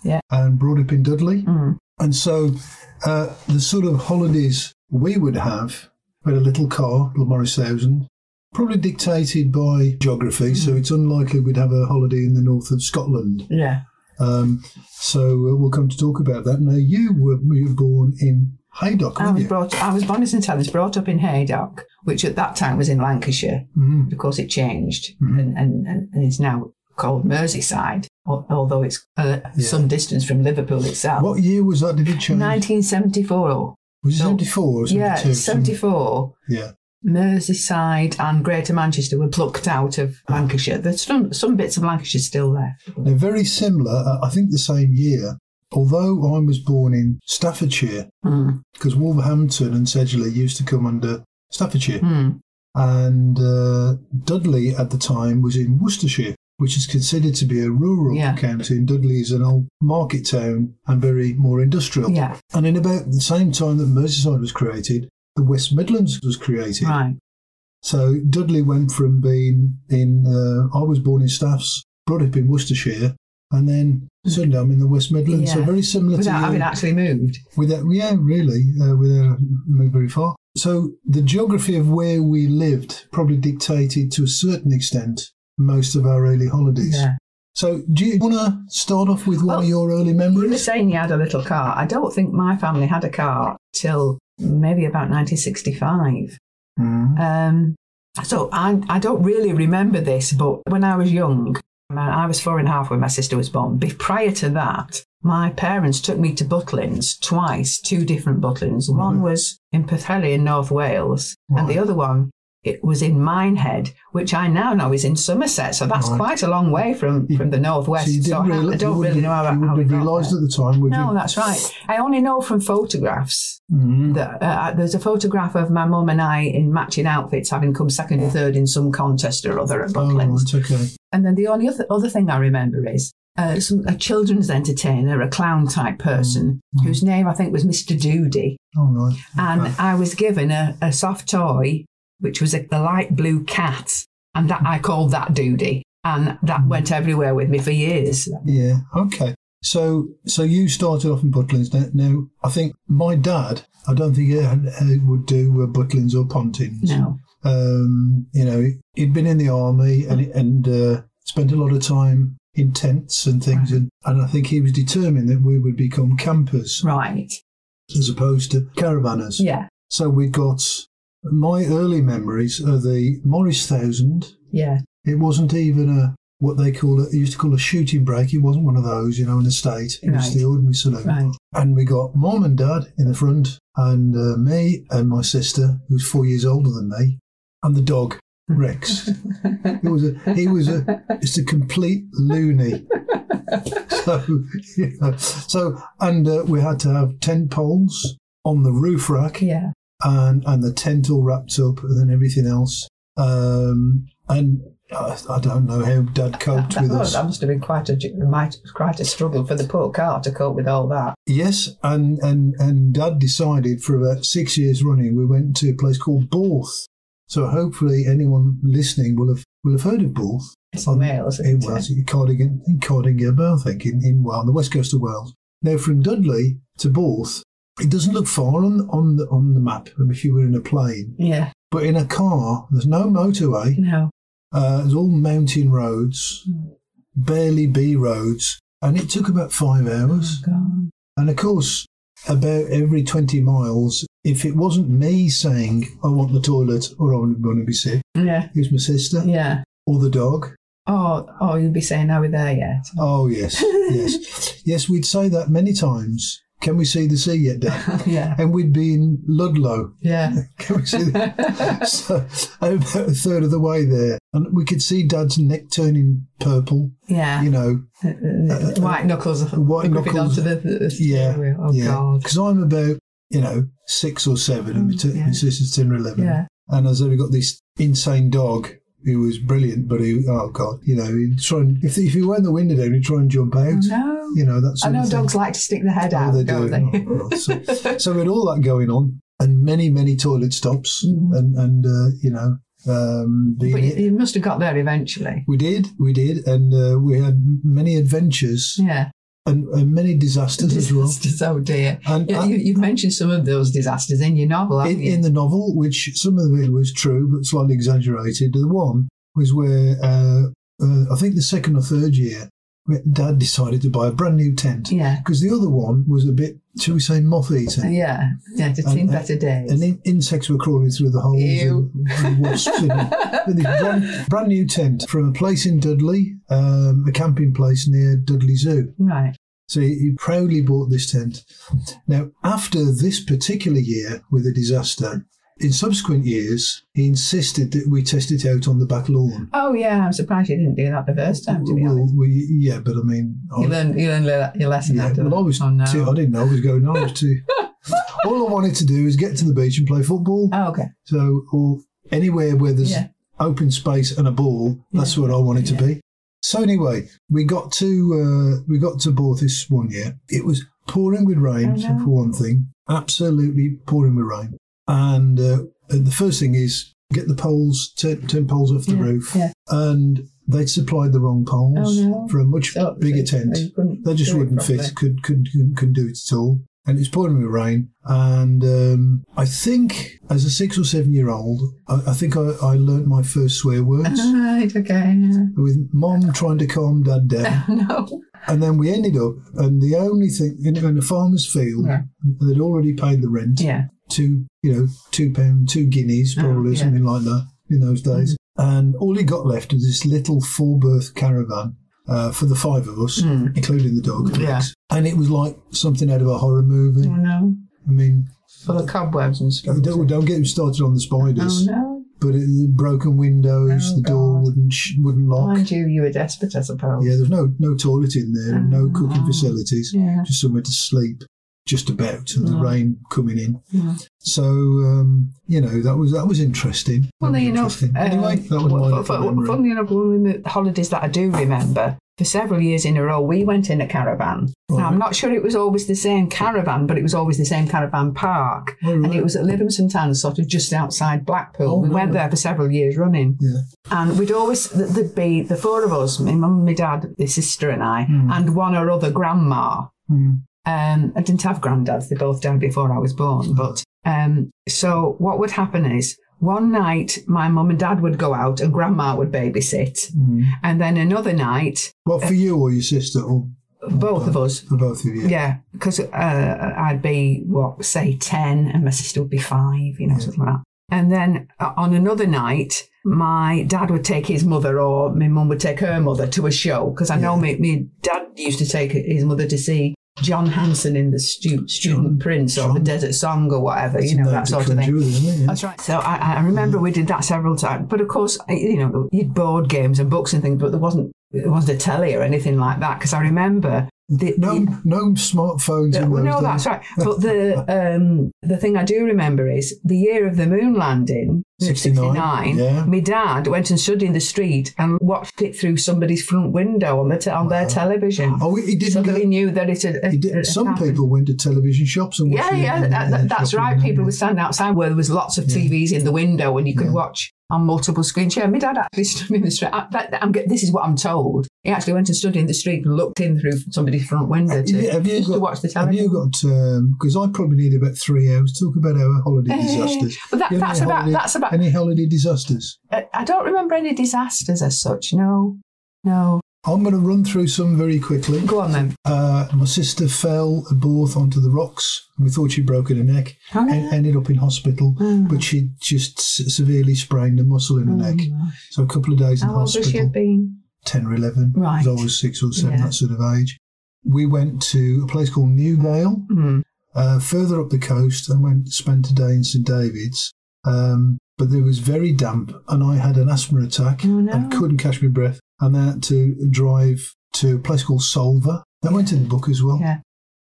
yeah. and brought up in Dudley. Mm. And so uh, the sort of holidays we would have, we had a little car, little Morris Thousand, probably dictated by geography, mm. so it's unlikely we'd have a holiday in the north of Scotland. Yeah. Um, so uh, we'll come to talk about that. Now, you were, you were born in Haydock, I weren't was you? brought. I was born in Saint Helens, brought up in Haydock, which at that time was in Lancashire. Mm. Of course, it changed, Mm. and, and, and it's now called Merseyside, al- although it's uh, Yeah. some distance from Liverpool itself. What year was that? Did it change? nineteen seventy-four. Was it So- seventy-four or seventy-two? Yeah, seventy-four. Yeah. Merseyside and Greater Manchester were plucked out of Lancashire. There's some, some bits of Lancashire still left. Now, very similar, uh, I think the same year, although I was born in Staffordshire, Mm. because Wolverhampton and Sedgley used to come under Staffordshire, Mm. and uh, Dudley at the time was in Worcestershire, which is considered to be a rural Yeah. county, and Dudley is an old market town and very more industrial. Yeah. And in about the same time that Merseyside was created, the West Midlands was created. Right. So Dudley went from being in, uh, I was born in Staffs, brought up in Worcestershire, and then suddenly I'm in the West Midlands. So Yeah. very similar Without to you. having actually moved. Without, yeah, really, uh, without moving very far. So the geography of where we lived probably dictated to a certain extent most of our early holidays. Yeah. So do you want to start off with one Well, of your early You were memories? saying you had a little car. I don't think my family had a car till maybe about nineteen sixty-five. Mm. Um, so I, I don't really remember this, but when I was young, I was four and a half when my sister was born. Be- Prior to that, my parents took me to Butlins twice, two different Butlins. One was in Pwllheli in North Wales, and the other one it was in Minehead, which I now know is in Somerset. So that's Right. quite a long way from, from the northwest. So you So didn't I, reali- I don't you really wouldn't- know how, you how wouldn't we have got realised there. at the time, would No, you? that's right. I only know from photographs. Mm. That, uh, there's a photograph of my mum and I in matching outfits, having come second or third in some contest or other at Oh, Butlins. right, okay. And then the only other, other thing I remember is uh, some, a children's entertainer, a clown type person, Mm. whose name I think was Mister Doody. All right. And Okay. I was given a, a soft toy, which was a, a light blue cat, and that I called that Doody. And that went everywhere with me for years. Yeah, okay. So so you started off in Butlins. Now, now I think my dad, I don't think he had, uh, would do uh, Butlins or Pontins. No. Um, you know, he'd been in the army and and uh, spent a lot of time in tents and things, and, and I think he was determined that we would become campers. Right. As opposed to caravanners. Yeah. So we got, my early memories are the Morris Thousand. Yeah. It wasn't even a, what they call it, they used to call a shooting brake. It wasn't one of those, you know, in the state. It was Right. the ordinary saloon. Right. And we got mum and dad in the front, and uh, me and my sister, who's four years older than me, and the dog, Rex. He was a, he was a, just a complete loony. So, you know, so and uh, we had to have tent poles on the roof rack, Yeah. and and the tent all wrapped up, and then everything else. Um, and I, I don't know how Dad coped That, with that, us. that must have been quite a might, quite a struggle for the poor car to cope with all that. Yes, and, and, and Dad decided for about six years running, we went to a place called Borth. So hopefully anyone listening will have will have heard of Borth. It's in Wales, It isn't was it? in Cardigan, in Cardigan, I think, in, in Wales, on the west coast of Wales. Now, from Dudley to Borth, it doesn't look far on on the on the map. If you were in a plane, Yeah. but in a car, there's no motorway. No. Uh, there's all mountain roads, barely B roads, and it took about five hours. Oh, God. And of course, about every twenty miles, if it wasn't me saying, I want the toilet or I want to be sick, Yeah. it was my sister Yeah. or the dog. Oh, oh, you'll be saying, are we there yet? Oh, yes, yes. Yes, we'd say that many times. Can we see the sea yet, Dad? Yeah. And we'd be in Ludlow. Yeah. Can we see that? So, about a third of the way there. And we could see Dad's neck turning purple. Yeah. You know. Uh, uh, white knuckles. White gripping knuckles. onto the, the Yeah. steering wheel. Oh, yeah. God. Because I'm about, you know, six or seven, and my, t- yeah. my sister's ten or eleven. Yeah. And as we got this insane dog who was brilliant, but he, oh God, you know, he'd try and, if, if he went the window down, he'd try and jump out. No. You know, that I sort know of thing. dogs like to stick their head Oh, out, they don't do. they? Oh, God. So, so we had all that going on, and many, many toilet stops, Mm. and, and uh, you know, um, the, But you, you must have got there eventually. we did, we did, and uh, we had many adventures Yeah. and, and many disasters, disasters as well. Oh dear! And, you, and you, you've mentioned some of those disasters in your novel, haven't in, you? in the novel, which some of it was true but slightly exaggerated. The one was where uh, uh, I think the second or third year, Dad decided to buy a brand new tent. Yeah. Because the other one was a bit, shall we say, moth-eaten. Yeah, yeah, it's seen better days. And in, insects were crawling through the holes. Ew. And, and wasps in it. But this brand, brand new tent from a place in Dudley, um, a camping place near Dudley Zoo. Right. So he, he proudly bought this tent. Now, after this particular year with a disaster, in subsequent years, he insisted that we test it out on the back lawn. Oh, yeah, I'm surprised you didn't do that the first time, to be well, honest. We, yeah, but I mean... You I, learned, you learned your lesson yeah, after well, that. I was Oh, no. too, I didn't know what was going on. I was too... All I wanted to do is get to the beach and play football. Oh, okay. So, or anywhere where there's Yeah. open space and a ball, that's Yeah. what I wanted Yeah. to be. So anyway, we got to uh, we got to Bath this one year. It was pouring with rain, Oh, no. for one thing. Absolutely pouring with rain. And uh, the first thing is get the poles, turn, turn poles off the Yeah, roof. yeah. And they'd supplied the wrong poles Oh, no. for a much So- bigger so tent. you couldn't They just do it wouldn't properly. fit, could, could, couldn't, couldn't do it at all. And it's pouring with rain. And um, I think as a six or seven year old, I, I think I, I learnt my first swear words Right, okay. with Mom trying to calm Dad down. No. And then we ended up, and the only thing, in, in a farmer's field, Yeah. they'd already paid the rent. Yeah. Two, you know, two pound, two guineas, probably, Oh, yeah. something like that in those days. And all he got left was this little four berth caravan. Uh, for the five of us, Mm. including the dog. Yeah. And it was like something out of a horror movie. Oh, no. I mean, Full of cobwebs and stuff. don't, don't get him started on the spiders. Oh, no. But it, broken windows, Oh, the door God. wouldn't sh- wouldn't lock. Mind you, you were desperate, I suppose. Yeah, there's no no toilet in there, and no cooking Oh. facilities, Yeah. just somewhere to sleep, just about, and the Yeah. rain coming in. Yeah. So um, you know that was that was interesting. That Funnily was enough, interesting. anyway, that was my uh, little fu- fu- memory. funnily enough, one of the holidays that I do remember, for several years in a row, we went in a caravan. Now, I'm not sure it was always the same caravan, but it was always the same caravan park. Oh, right. And it was at Livingston Town, sort of just outside Blackpool. Oh, we no. went there for several years running. Yeah. And we'd always, th- there'd be the four of us, my mum, my dad, my sister and I, Hmm. and one or other grandma. Mm. Um, I didn't have granddads, they both died before I was born. But um, so what would happen is, one night my mum and dad would go out and grandma would babysit. Mm. And then another night, What, for you or your sister? Or both of us. For both of you. Yeah, because uh, I'd be, what, say ten and my sister would be five, you know, something like that. And then uh, on another night, my dad would take his mother or my mum would take her mother to a show. Because I know my, my dad used to take his mother to see John Hanson in the stu- Student Prince or the Desert Song or whatever, That's you know, a that sort of country, thing. isn't it? Yeah. That's right. So I, I remember we did that several times. But of course, you know, you'd board games and books and things, but there wasn't, it wasn't a telly or anything like that. Because I remember... The, no, no smartphones in well, those no, days. that's right. But the um, the thing I do remember is the year of the moon landing, sixty-nine, sixty-nine. yeah. My dad went and stood in the street and watched it through somebody's front window on the te- on their television. Oh, he didn't. So go, that he knew that it had. he did, had some happened. people went to television shops and watched Yeah, it yeah, in that, their that, that's shop, right. didn't People they? would stand outside where there was lots of T Vs in the window and you could Yeah. watch on multiple screens. Yeah, my dad actually stood in the street. I, that, I'm, get- this is what I'm told. He actually went and stood in the street and looked in through somebody's front window to, Yeah, have you just got, to watch the have television. you got? Because I probably need about three hours to talk about our holiday Eh, disasters. but that- Do you have that's any about- holiday- that's about- any holiday disasters. I I don't remember any disasters as such. No, no. I'm going to run through some very quickly. Go on then. Uh, my sister fell at Bath onto the rocks. We thought she'd broken her neck. Oh, no. En- ended up in hospital, Mm. but she just s- severely sprained a muscle in her neck. So a couple of days in How old hospital. would she have been? ten or eleven. Right. 'cause I was six or seven, Yeah. that sort of age. We went to a place called Newgale, Mm. uh, further up the coast, and went spent a day in St David's. Um, but it was very damp, and I had an asthma attack Oh, no. and couldn't catch my breath. And I had to drive to a place called Solva. That went in the book as well. Yeah.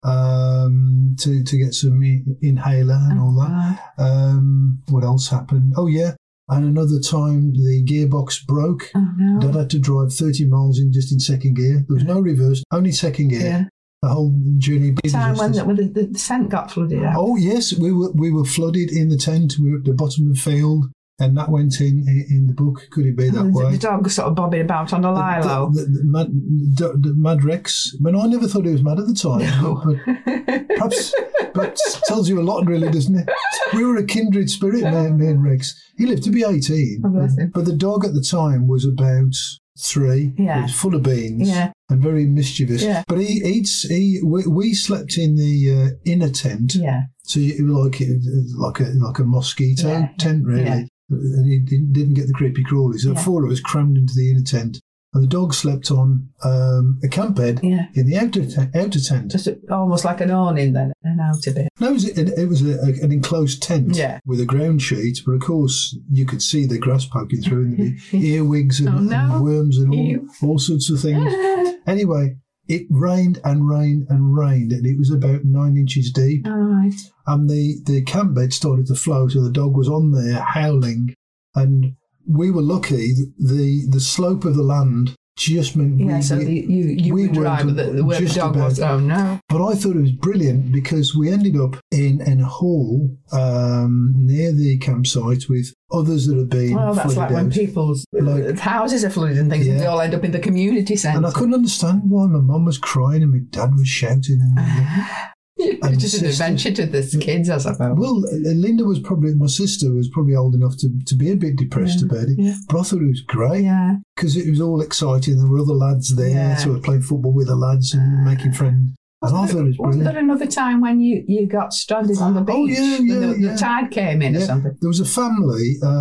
Um, to to get some i- inhaler and all that. Um, what else happened? Oh yeah. And another time the gearbox broke. Oh, no. Dad had to drive thirty miles in just in second gear. There was no reverse, only second gear. Yeah. The whole journey. The time when, the, when the, the, the scent got flooded out. Oh yes, we were we were flooded in the tent. We were at the bottom of the field. And that went in in the book. Could it be that and way? The dog sort of bobbing about on a lilo. The, the, the, the, mad, the, the Mad Rex. I mean, I never thought he was mad at the time. No. But perhaps that tells you a lot, really, doesn't it? We were a kindred spirit, me, me and Rex. He lived to be eighteen. Oh, bless him. But the dog at the time was about three. Yeah. He was full of beans. Yeah. And very mischievous. Yeah. But he eats. He we, we slept in the uh, inner tent. Yeah. So it was like like a like a mosquito Yeah. tent, really. Yeah. And he didn't, didn't get the creepy crawlies. So Yeah. four of us crammed into the inner tent, and the dog slept on um, a camp bed Yeah. in the outer te- outer tent. Just almost like an awning then, an outer bit. No, it was, it, it was a, a, an enclosed tent Yeah. with a ground sheet, but of course you could see the grass poking through and the earwigs and, Oh, no. and worms and Ew. all, all sorts of things. Anyway, it rained and rained and rained, and it was about nine inches deep. All right. And the, the camp bed started to flow, so the dog was on there howling. And we were lucky, the the slope of the land just meant Yeah, we, so we, the, you, you we were driving went the, the, where the just dog about- was. Oh, no. But I thought it was brilliant because we ended up in, in a hall um, near the campsite with others that had been Well, that's like flooded when out. people's Like- houses are flooded and things, and Yeah. they all end up in the community centre. And I couldn't understand why my mum was crying and my dad was shouting. And, It's and just an sister- adventure to the kids, I suppose. Well, Linda was probably, my sister was probably old enough to, to be a bit depressed Yeah, about it. yeah. But I thought it was great Yeah. because it was all exciting. There were other lads there, Yeah. so we were playing football with the lads and making friends. And I thought it was Wasn't brilliant. there another time when you, you got stranded on the beach? Oh, yeah, when yeah, the, yeah. the tide came in or Yeah. something? There was a family, uh,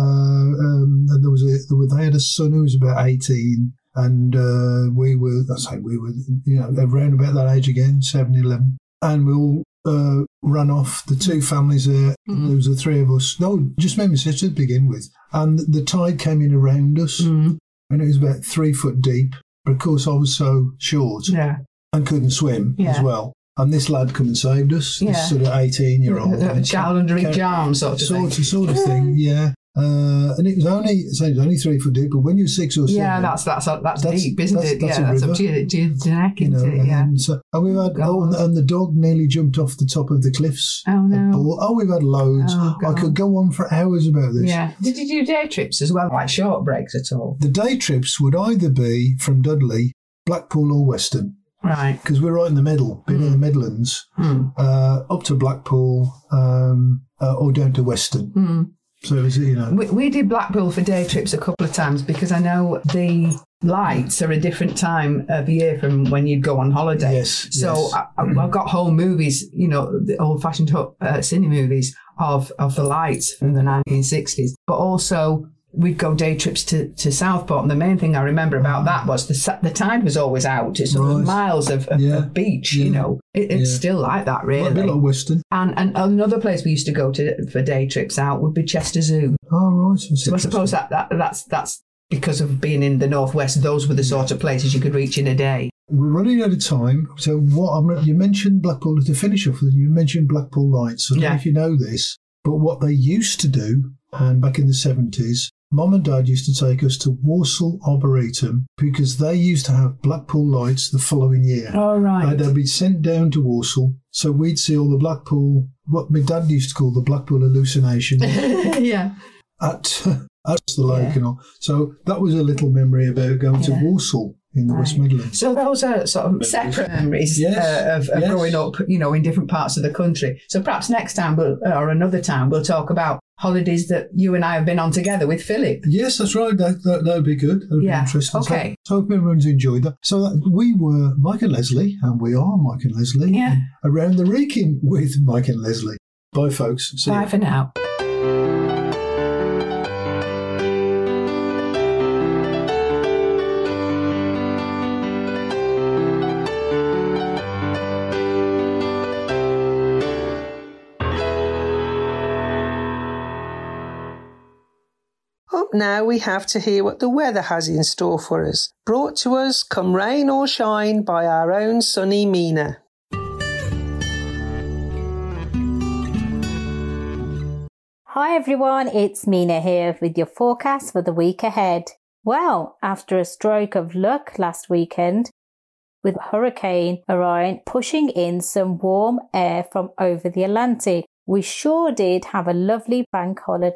um, and there was a there were, they had a son who was about eighteen, and uh, we were I say we were you know around about that age again, seven, eleven, and we all uh, ran off. The two families there. Mm. There was the three of us. No, just me and my sister to begin with, and the tide came in around us, Mm. and it was about three foot deep. But of course, I was so short Yeah. and couldn't swim Yeah. as well. And this lad come and saved us. Yeah. This sort of eighteen-year-old. A child under each arm sort of Sort thing. of, sort of thing, yeah. Uh, and it was only so it was only three foot deep, but when you're six or seven, Yeah, that's that's that's, That's- deep, isn't that's- it? that's yeah, a that's up river. to your, to your to your neck, you know, isn't it? and, Yeah. then so, and we've had oh, and, and the dog nearly jumped off the top of the cliffs. Oh, no. And ball- Oh, we've had loads. Oh, I God. could go on for hours about this. Yeah. Did you do day trips as well, like short breaks at all? The day trips would either be from Dudley, Blackpool, or Weston. Right. Because we're right in the middle, bit Mm. in the Midlands, Mm. uh, up to Blackpool um, uh, or down to Weston. Mm. So it was, you know, We, we did Blackpool for day trips a couple of times because I know the lights are a different time of year from when you'd go on holiday. Yes, So yes. I, I- I've got home movies, you know, the old-fashioned uh, cine movies of, of the lights from the nineteen sixties, but also we'd go day trips to, to Southport, and the main thing I remember about that was the sa- the tide was always out. It's sort of Right. miles of, of, Yeah. of beach, Yeah. you know. It, it's Yeah. still like that, really. a bit like Weston. And and another place we used to go to for day trips out would be Chester Zoo. Oh, right. That's So I interesting. suppose that, that that's that's because of being in the northwest. Those were the sort of places you could reach in a day. We're running out of time. So what I'm, you mentioned Blackpool to finish off with. You mentioned Blackpool Lights. I don't know Yeah. if you know this, but what they used to do, and back in the seventies, Mum and Dad used to take us to Walsall Arboretum because they used to have Blackpool Lights the following year. Oh, right. And they'd be sent down to Walsall, so we'd see all the Blackpool, what my dad used to call the Blackpool hallucination yeah. at at the lake Yeah. and all. So that was a little memory about going Yeah. to Walsall in the West Midlands. So those are sort of separate memories Yes, uh, of, of yes. growing up, you know, in different parts of the country. So perhaps next time we'll, or another time we'll talk about holidays that you and I have been on together with Philip. Yes, that's right. That that would be good. That would Yeah, be interesting. So- okay. So, I hope everyone's enjoyed that. So that, we were Mike and Leslie, and we are Mike and Leslie. Yeah. Around the Wrekin with Mike and Leslie. Bye, folks. See Bye you. for now. Up now we have to hear what the weather has in store for us. Brought to us, come rain or shine, by our own sunny Mina. Hi everyone, it's Mina here with your forecast for the week ahead. Well, after a stroke of luck last weekend, with Hurricane Orion pushing in some warm air from over the Atlantic, we sure did have a lovely bank holiday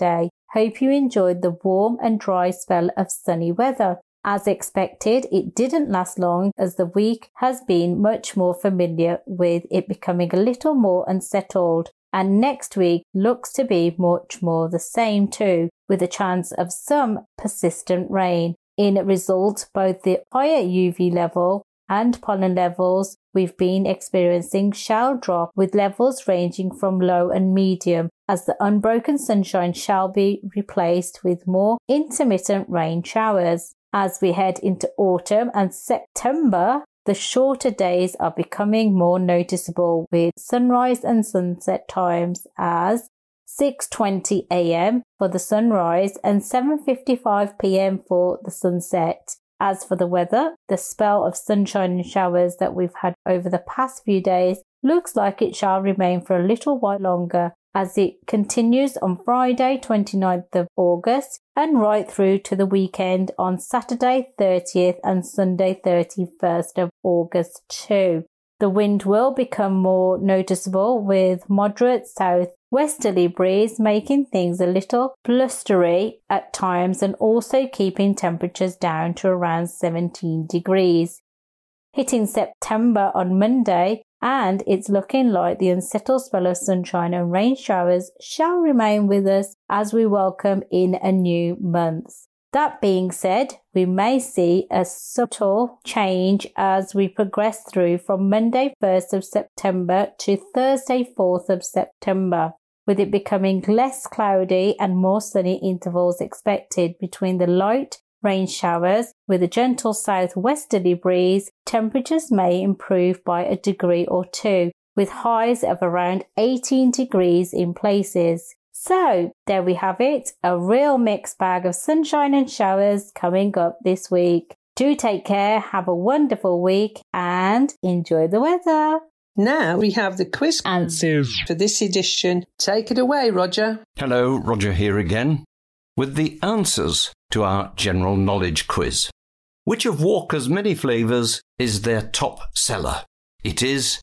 Hope you enjoyed the warm and dry spell of sunny weather. As expected, it didn't last long as the week has been much more familiar, with it becoming a little more unsettled. And next week looks to be much more the same too, with a chance of some persistent rain. In result, both the higher U V level and pollen levels we've been experiencing shall drop, with levels ranging from low and medium, as the unbroken sunshine shall be replaced with more intermittent rain showers. As we head into autumn and September, the shorter days are becoming more noticeable, with sunrise and sunset times as six twenty a m for the sunrise and seven fifty-five p m for the sunset. As for the weather, the spell of sunshine and showers that we've had over the past few days looks like it shall remain for a little while longer, as it continues on Friday twenty-ninth of August and right through to the weekend on Saturday thirtieth and Sunday thirty-first of August too. The wind will become more noticeable, with moderate south-westerly breeze making things a little blustery at times and also keeping temperatures down to around seventeen degrees. Hitting September on Monday, and it's looking like the unsettled spell of sunshine and rain showers shall remain with us as we welcome in a new month. That being said, we may see a subtle change as we progress through from Monday first of September to Thursday fourth of September, with it becoming less cloudy and more sunny intervals expected between the light rain showers. With a gentle southwesterly breeze, temperatures may improve by a degree or two, with highs of around eighteen degrees in places. So, there we have it, a real mixed bag of sunshine and showers coming up this week. Do take care, have a wonderful week, and enjoy the weather. Now we have the quiz answers for this edition. Take it away, Roger. Hello, Roger here again, with the answers to our general knowledge quiz. Which of Walker's many flavours is their top seller? It is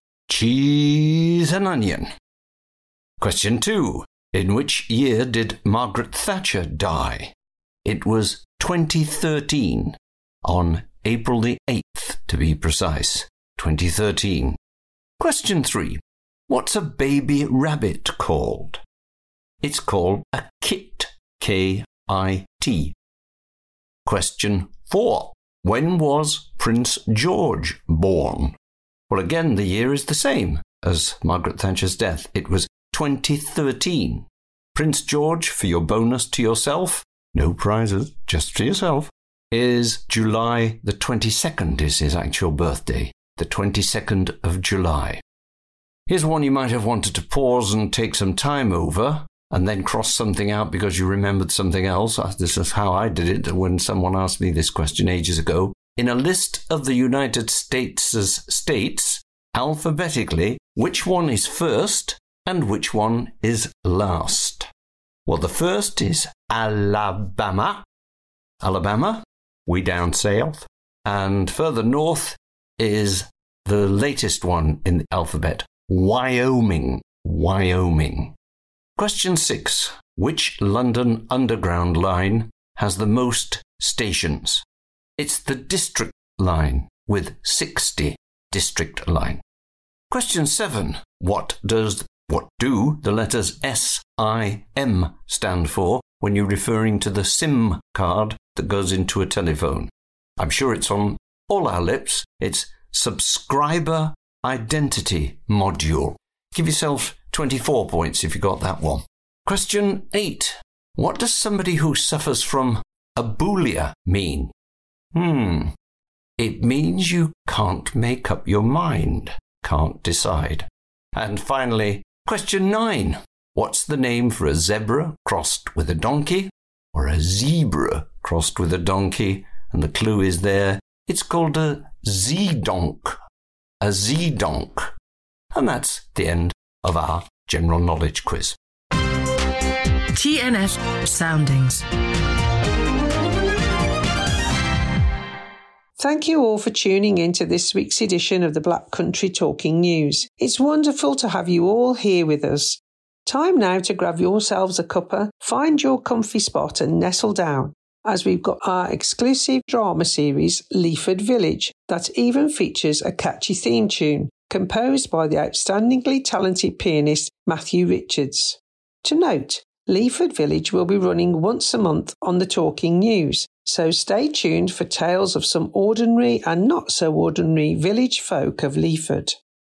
cheese and onion. Question two. In which year did Margaret Thatcher die? It was twenty thirteen, on April the eighth to be precise, twenty thirteen. Question three. What's a baby rabbit called? It's called a kit, K I T. Question four. When was Prince George born? Well, again, the year is the same as Margaret Thatcher's death. It was twenty thirteen. Prince George, for your bonus to yourself, no prizes, just for yourself, is July the twenty-second is his actual birthday, the twenty-second of July. Here's one you might have wanted to pause and take some time over, and then cross something out because you remembered something else. This is how I did it when someone asked me this question ages ago. In a list of the United States' states, alphabetically, which one is first and which one is last? Well, the first is Alabama. Alabama, way down south. And further north is the latest one in the alphabet, Wyoming. Wyoming. Question six. Which London Underground line has the most stations? It's the District line with sixty. District line. Question seven. What does What do the letters S I M stand for when you're referring to the SIM card that goes into a telephone? I'm sure it's on all our lips. It's Subscriber Identity Module. Give yourself twenty-four points if you got that one. Question eight. What does somebody who suffers from abulia mean? Hmm. It means you can't make up your mind, can't decide. And finally, question nine. What's the name for a zebra crossed with a donkey, or a zebra crossed with a donkey? And the clue is there. It's called a zedonk. A zedonk. And that's the end of our general knowledge quiz. T N S Soundings. Thank you all for tuning in to this week's edition of the Black Country Talking News. It's wonderful to have you all here with us. Time now to grab yourselves a cuppa, find your comfy spot and nestle down, as we've got our exclusive drama series, Leaford Village, that even features a catchy theme tune composed by the outstandingly talented pianist Matthew Richards. To note, Leaford Village will be running once a month on the Talking News, so stay tuned for tales of some ordinary and not so ordinary village folk of Leaford.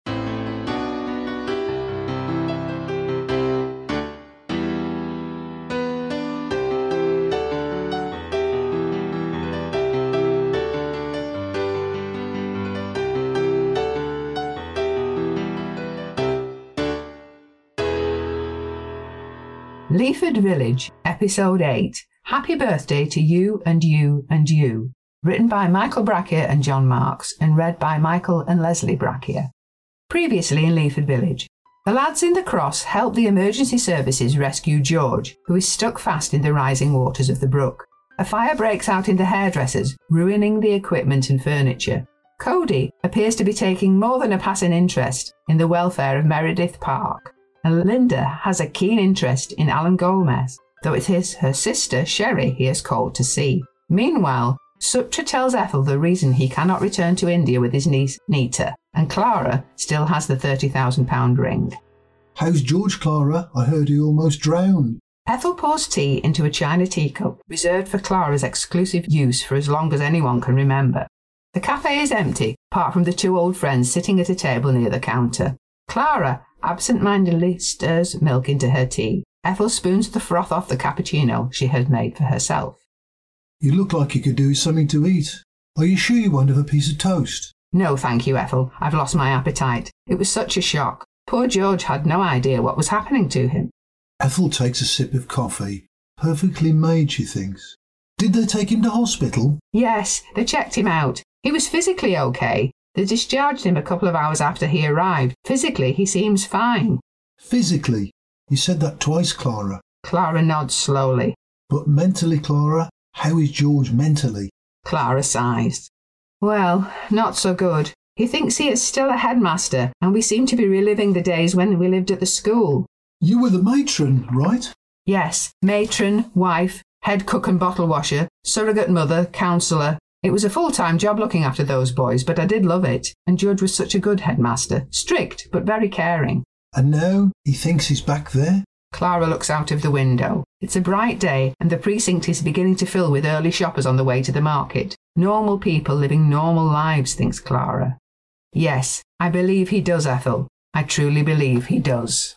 Leaford Village, Episode eight. Happy Birthday to You and You and You. Written by Michael Brackier and John Marks and read by Michael and Leslie Brackier. Previously in Leaford Village. The lads in the cross help the emergency services rescue George, who is stuck fast in the rising waters of the brook. A fire breaks out in the hairdressers, ruining the equipment and furniture. Cody appears to be taking more than a passing interest in the welfare of Meredith Park. And Linda has a keen interest in Alan Gomez, though it is her sister, Sherry, he has called to see. Meanwhile, Sutra tells Ethel the reason he cannot return to India with his niece, Nita, and Clara still has the thirty thousand pound ring. How's George, Clara? I heard he almost drowned. Ethel pours tea into a china teacup, reserved for Clara's exclusive use for as long as anyone can remember. The cafe is empty, apart from the two old friends sitting at a table near the counter. Clara absent-mindedly stirs milk into her tea. Ethel spoons the froth off the cappuccino she had made for herself. You look like you could do with something to eat. Are you sure you won't have a piece of toast? No, thank you, Ethel. I've lost my appetite. It was such a shock. Poor George had no idea what was happening to him. Ethel takes a sip of coffee. Perfectly made, she thinks. Did they take him to hospital? Yes, they checked him out. He was physically okay. They discharged him a couple of hours after he arrived. Physically, he seems fine. Physically? You said that twice, Clara. Clara nods slowly. But mentally, Clara? How is George mentally? Clara sighs. Well, not so good. He thinks he is still a headmaster, and we seem to be reliving the days when we lived at the school. You were the matron, right? Yes, matron, wife, head cook and bottle washer, surrogate mother, counsellor. It was a full-time job looking after those boys, but I did love it, and George was such a good headmaster, strict but very caring. And now he thinks he's back there? Clara looks out of the window. It's a bright day, and the precinct is beginning to fill with early shoppers on the way to the market. Normal people living normal lives, thinks Clara. Yes, I believe he does, Ethel. I truly believe he does.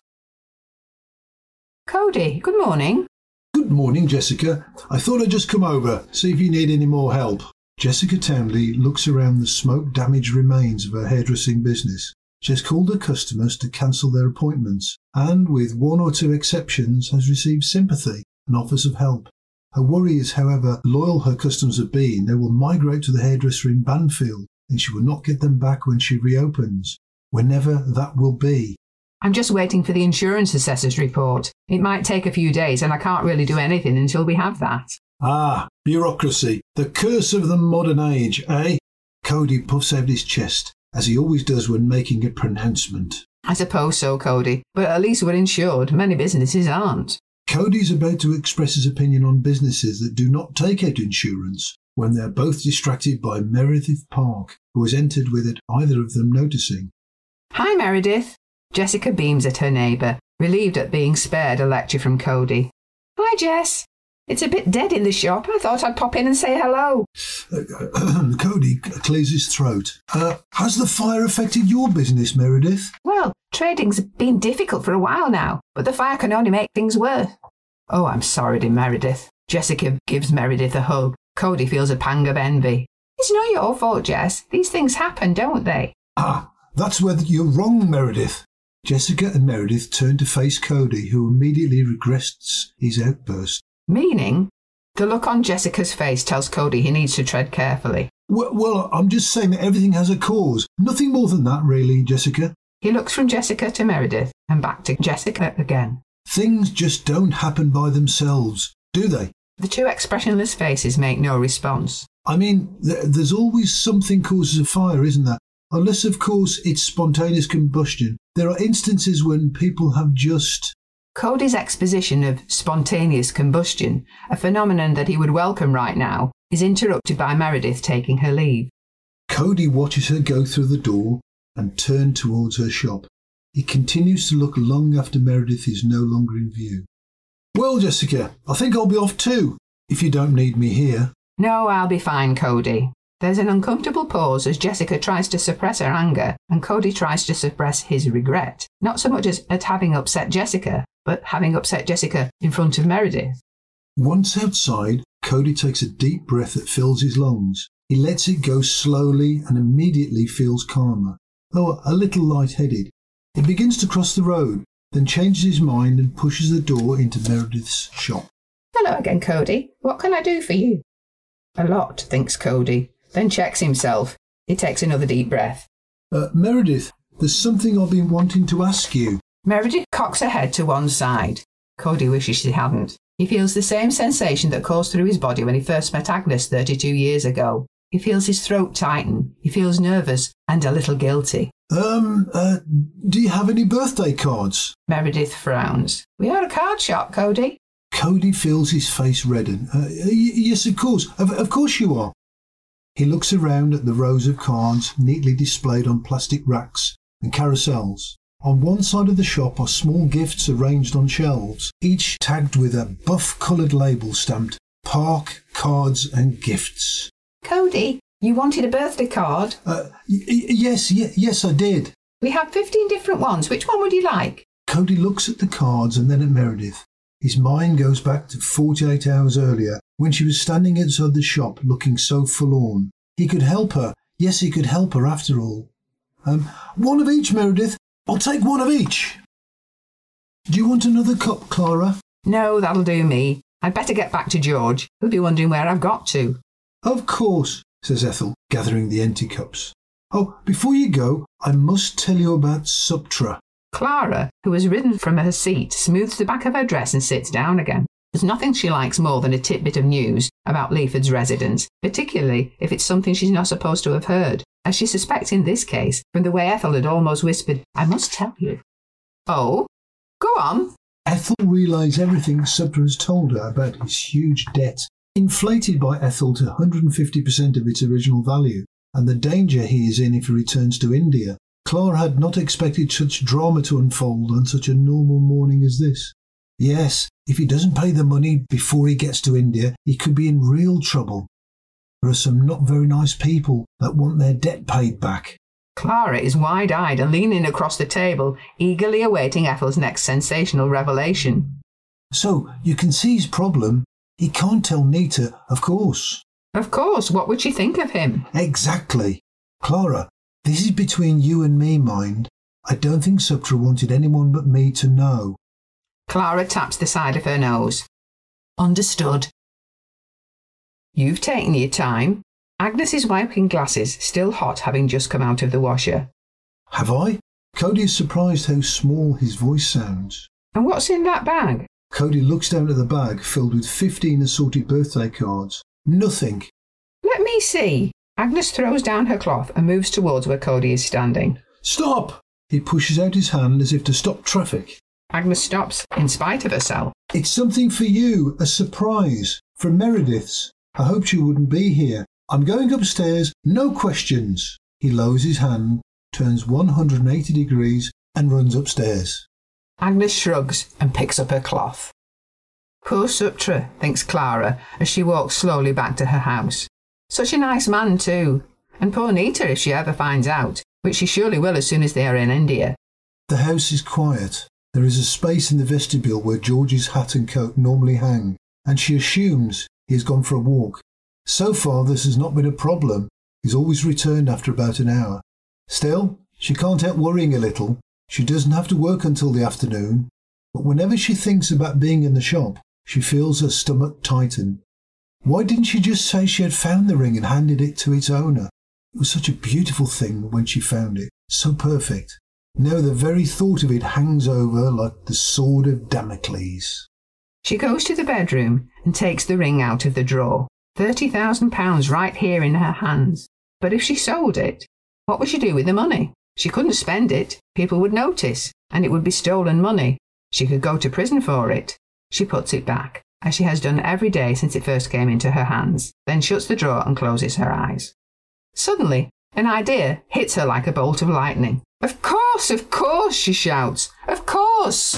Cody, good morning. Good morning, Jessica. I thought I'd just come over, see if you need any more help. Jessica Townley looks around the smoke-damaged remains of her hairdressing business. She has called her customers to cancel their appointments and, with one or two exceptions, has received sympathy and offers of help. Her worry is, however loyal her customers have been, they will migrate to the hairdresser in Banfield and she will not get them back when she reopens, whenever that will be. I'm just waiting for the insurance assessor's report. It might take a few days and I can't really do anything until we have that. Ah, bureaucracy, the curse of the modern age, eh? Cody puffs out his chest, as he always does when making a pronouncement. I suppose so, Cody, but at least we're insured. Many businesses aren't. Cody's about to express his opinion on businesses that do not take out insurance when they're both distracted by Meredith Park, who has entered without either of them noticing. Hi, Meredith. Jessica beams at her neighbour, relieved at being spared a lecture from Cody. Hi, Jess. It's a bit dead in the shop. I thought I'd pop in and say hello. Uh, Cody clears his throat. Uh, has the fire affected your business, Meredith? Well, trading's been difficult for a while now, but the fire can only make things worse. Oh, I'm sorry, dear Meredith. Jessica gives Meredith a hug. Cody feels a pang of envy. It's not your fault, Jess. These things happen, don't they? Ah, that's where you're wrong, Meredith. Jessica and Meredith turn to face Cody, who immediately regrets his outburst. Meaning? The look on Jessica's face tells Cody he needs to tread carefully. Well, well, I'm just saying that everything has a cause. Nothing more than that, really, Jessica. He looks from Jessica to Meredith and back to Jessica again. Things just don't happen by themselves, do they? The two expressionless faces make no response. I mean, th- there's always something causes a fire, isn't there? Unless, of course, it's spontaneous combustion. There are instances when people have just Cody's exposition of spontaneous combustion, a phenomenon that he would welcome right now, is interrupted by Meredith taking her leave. Cody watches her go through the door and turn towards her shop. He continues to look long after Meredith is no longer in view. Well, Jessica, I think I'll be off too, if you don't need me here. No, I'll be fine, Cody. There's an uncomfortable pause as Jessica tries to suppress her anger and Cody tries to suppress his regret, not so much as at having upset Jessica, but having upset Jessica in front of Meredith. Once outside, Cody takes a deep breath that fills his lungs. He lets it go slowly and immediately feels calmer, though a little light-headed. He begins to cross the road, then changes his mind and pushes the door into Meredith's shop. Hello again, Cody. What can I do for you? A lot, thinks Cody, then checks himself. He takes another deep breath. Uh, Meredith, there's something I've been wanting to ask you. Meredith cocks her head to one side. Cody wishes she hadn't. He feels the same sensation that coursed through his body when he first met Agnes thirty-two years ago. He feels his throat tighten. He feels nervous and a little guilty. Um, uh, do you have any birthday cards? Meredith frowns. We are a card shop, Cody. Cody feels his face redden. Uh, y- yes, of course. Of, of course you are. He looks around at the rows of cards neatly displayed on plastic racks and carousels. On one side of the shop are small gifts arranged on shelves, each tagged with a buff-coloured label stamped Park, Cards and Gifts. Cody, you wanted a birthday card? Uh, y- y- yes, y- yes, I did. We have fifteen different ones. Which one would you like? Cody looks at the cards and then at Meredith. His mind goes back to forty-eight hours earlier, when she was standing outside the shop looking so forlorn. He could help her. Yes, he could help her after all. Um, one of each, Meredith. I'll take one of each. Do you want another cup, Clara? No, that'll do me. I'd better get back to George. He'll be wondering where I've got to. Of course, says Ethel, gathering the empty cups. Oh, before you go, I must tell you about Suptra. Clara, who has risen from her seat, smooths the back of her dress and sits down again. There's nothing she likes more than a tidbit of news about Leaford's residence, particularly if it's something she's not supposed to have heard, as she suspects in this case, from the way Ethel had almost whispered, I must tell you. Oh, go on. Ethel relays everything Suptra has told her about his huge debt, inflated by Ethel to one hundred fifty percent of its original value, and the danger he is in if he returns to India. Clara had not expected such drama to unfold on such a normal morning as this. Yes, if he doesn't pay the money before he gets to India, he could be in real trouble. There are some not very nice people that want their debt paid back. Clara is wide-eyed and leaning across the table, eagerly awaiting Ethel's next sensational revelation. So, you can see his problem. He can't tell Nita, of course. Of course, what would she think of him? Exactly. Clara, this is between you and me, mind. I don't think Suptra wanted anyone but me to know. Clara taps the side of her nose. Understood. You've taken your time. Agnes is wiping glasses, still hot, having just come out of the washer. Have I? Cody is surprised how small his voice sounds. And what's in that bag? Cody looks down at the bag filled with fifteen assorted birthday cards. Nothing. Let me see. Agnes throws down her cloth and moves towards where Cody is standing. Stop! He pushes out his hand as if to stop traffic. Agnes stops, in spite of herself. It's something for you, a surprise, from Meredith's. I hoped you wouldn't be here. I'm going upstairs, no questions. He lowers his hand, turns one hundred eighty degrees, and runs upstairs. Agnes shrugs and picks up her cloth. Poor Suptra, thinks Clara, as she walks slowly back to her house. Such a nice man, too. And poor Nita, if she ever finds out, which she surely will as soon as they are in India. The house is quiet. There is a space in the vestibule where George's hat and coat normally hang, and she assumes he has gone for a walk. So far this has not been a problem. He's always returned after about an hour. Still, she can't help worrying a little. She doesn't have to work until the afternoon, but whenever she thinks about being in the shop, she feels her stomach tighten. Why didn't she just say she had found the ring and handed it to its owner? It was such a beautiful thing when she found it, so perfect. Now the very thought of it hangs over like the sword of Damocles. She goes to the bedroom and takes the ring out of the drawer. Thirty thousand pounds right here in her hands. But if she sold it, what would she do with the money? She couldn't spend it. People would notice, and it would be stolen money. She could go to prison for it. She puts it back, as she has done every day since it first came into her hands, then shuts the drawer and closes her eyes. Suddenly, an idea hits her like a bolt of lightning. "Of course, of course," she shouts. "Of course!"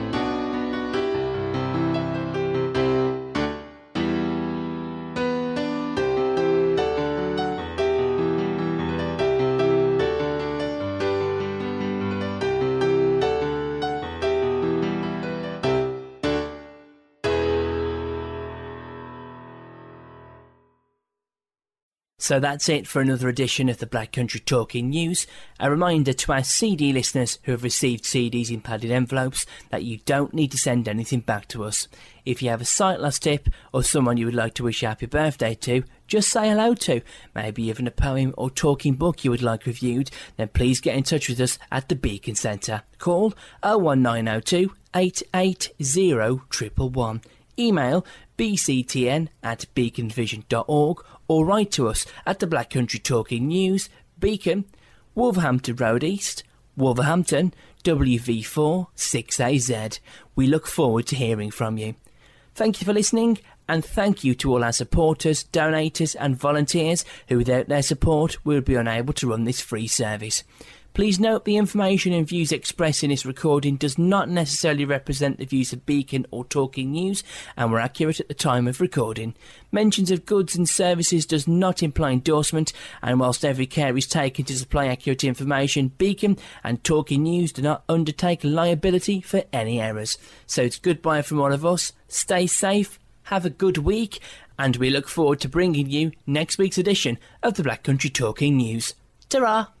So that's it for another edition of the Black Country Talking News. A reminder to our C D listeners who have received C Ds in padded envelopes that you don't need to send anything back to us. If you have a sight loss tip or someone you would like to wish a happy birthday to, just say hello to, maybe even a poem or talking book you would like reviewed, then please get in touch with us at the Beacon Centre. Call oh one nine oh two, eight eight zero, one one one. Email b c t n at beacon vision dot org or write to us at the Black Country Talking News, Beacon, Wolverhampton Road East, Wolverhampton, W V four six A Z. We look forward to hearing from you. Thank you for listening, and thank you to all our supporters, donators and volunteers who without their support we would be unable to run this free service. Please note the information and views expressed in this recording does not necessarily represent the views of Beacon or Talking News and were accurate at the time of recording. Mentions of goods and services does not imply endorsement, and whilst every care is taken to supply accurate information, Beacon and Talking News do not undertake liability for any errors. So it's goodbye from all of us. Stay safe, have a good week, and we look forward to bringing you next week's edition of the Black Country Talking News. Ta-ra!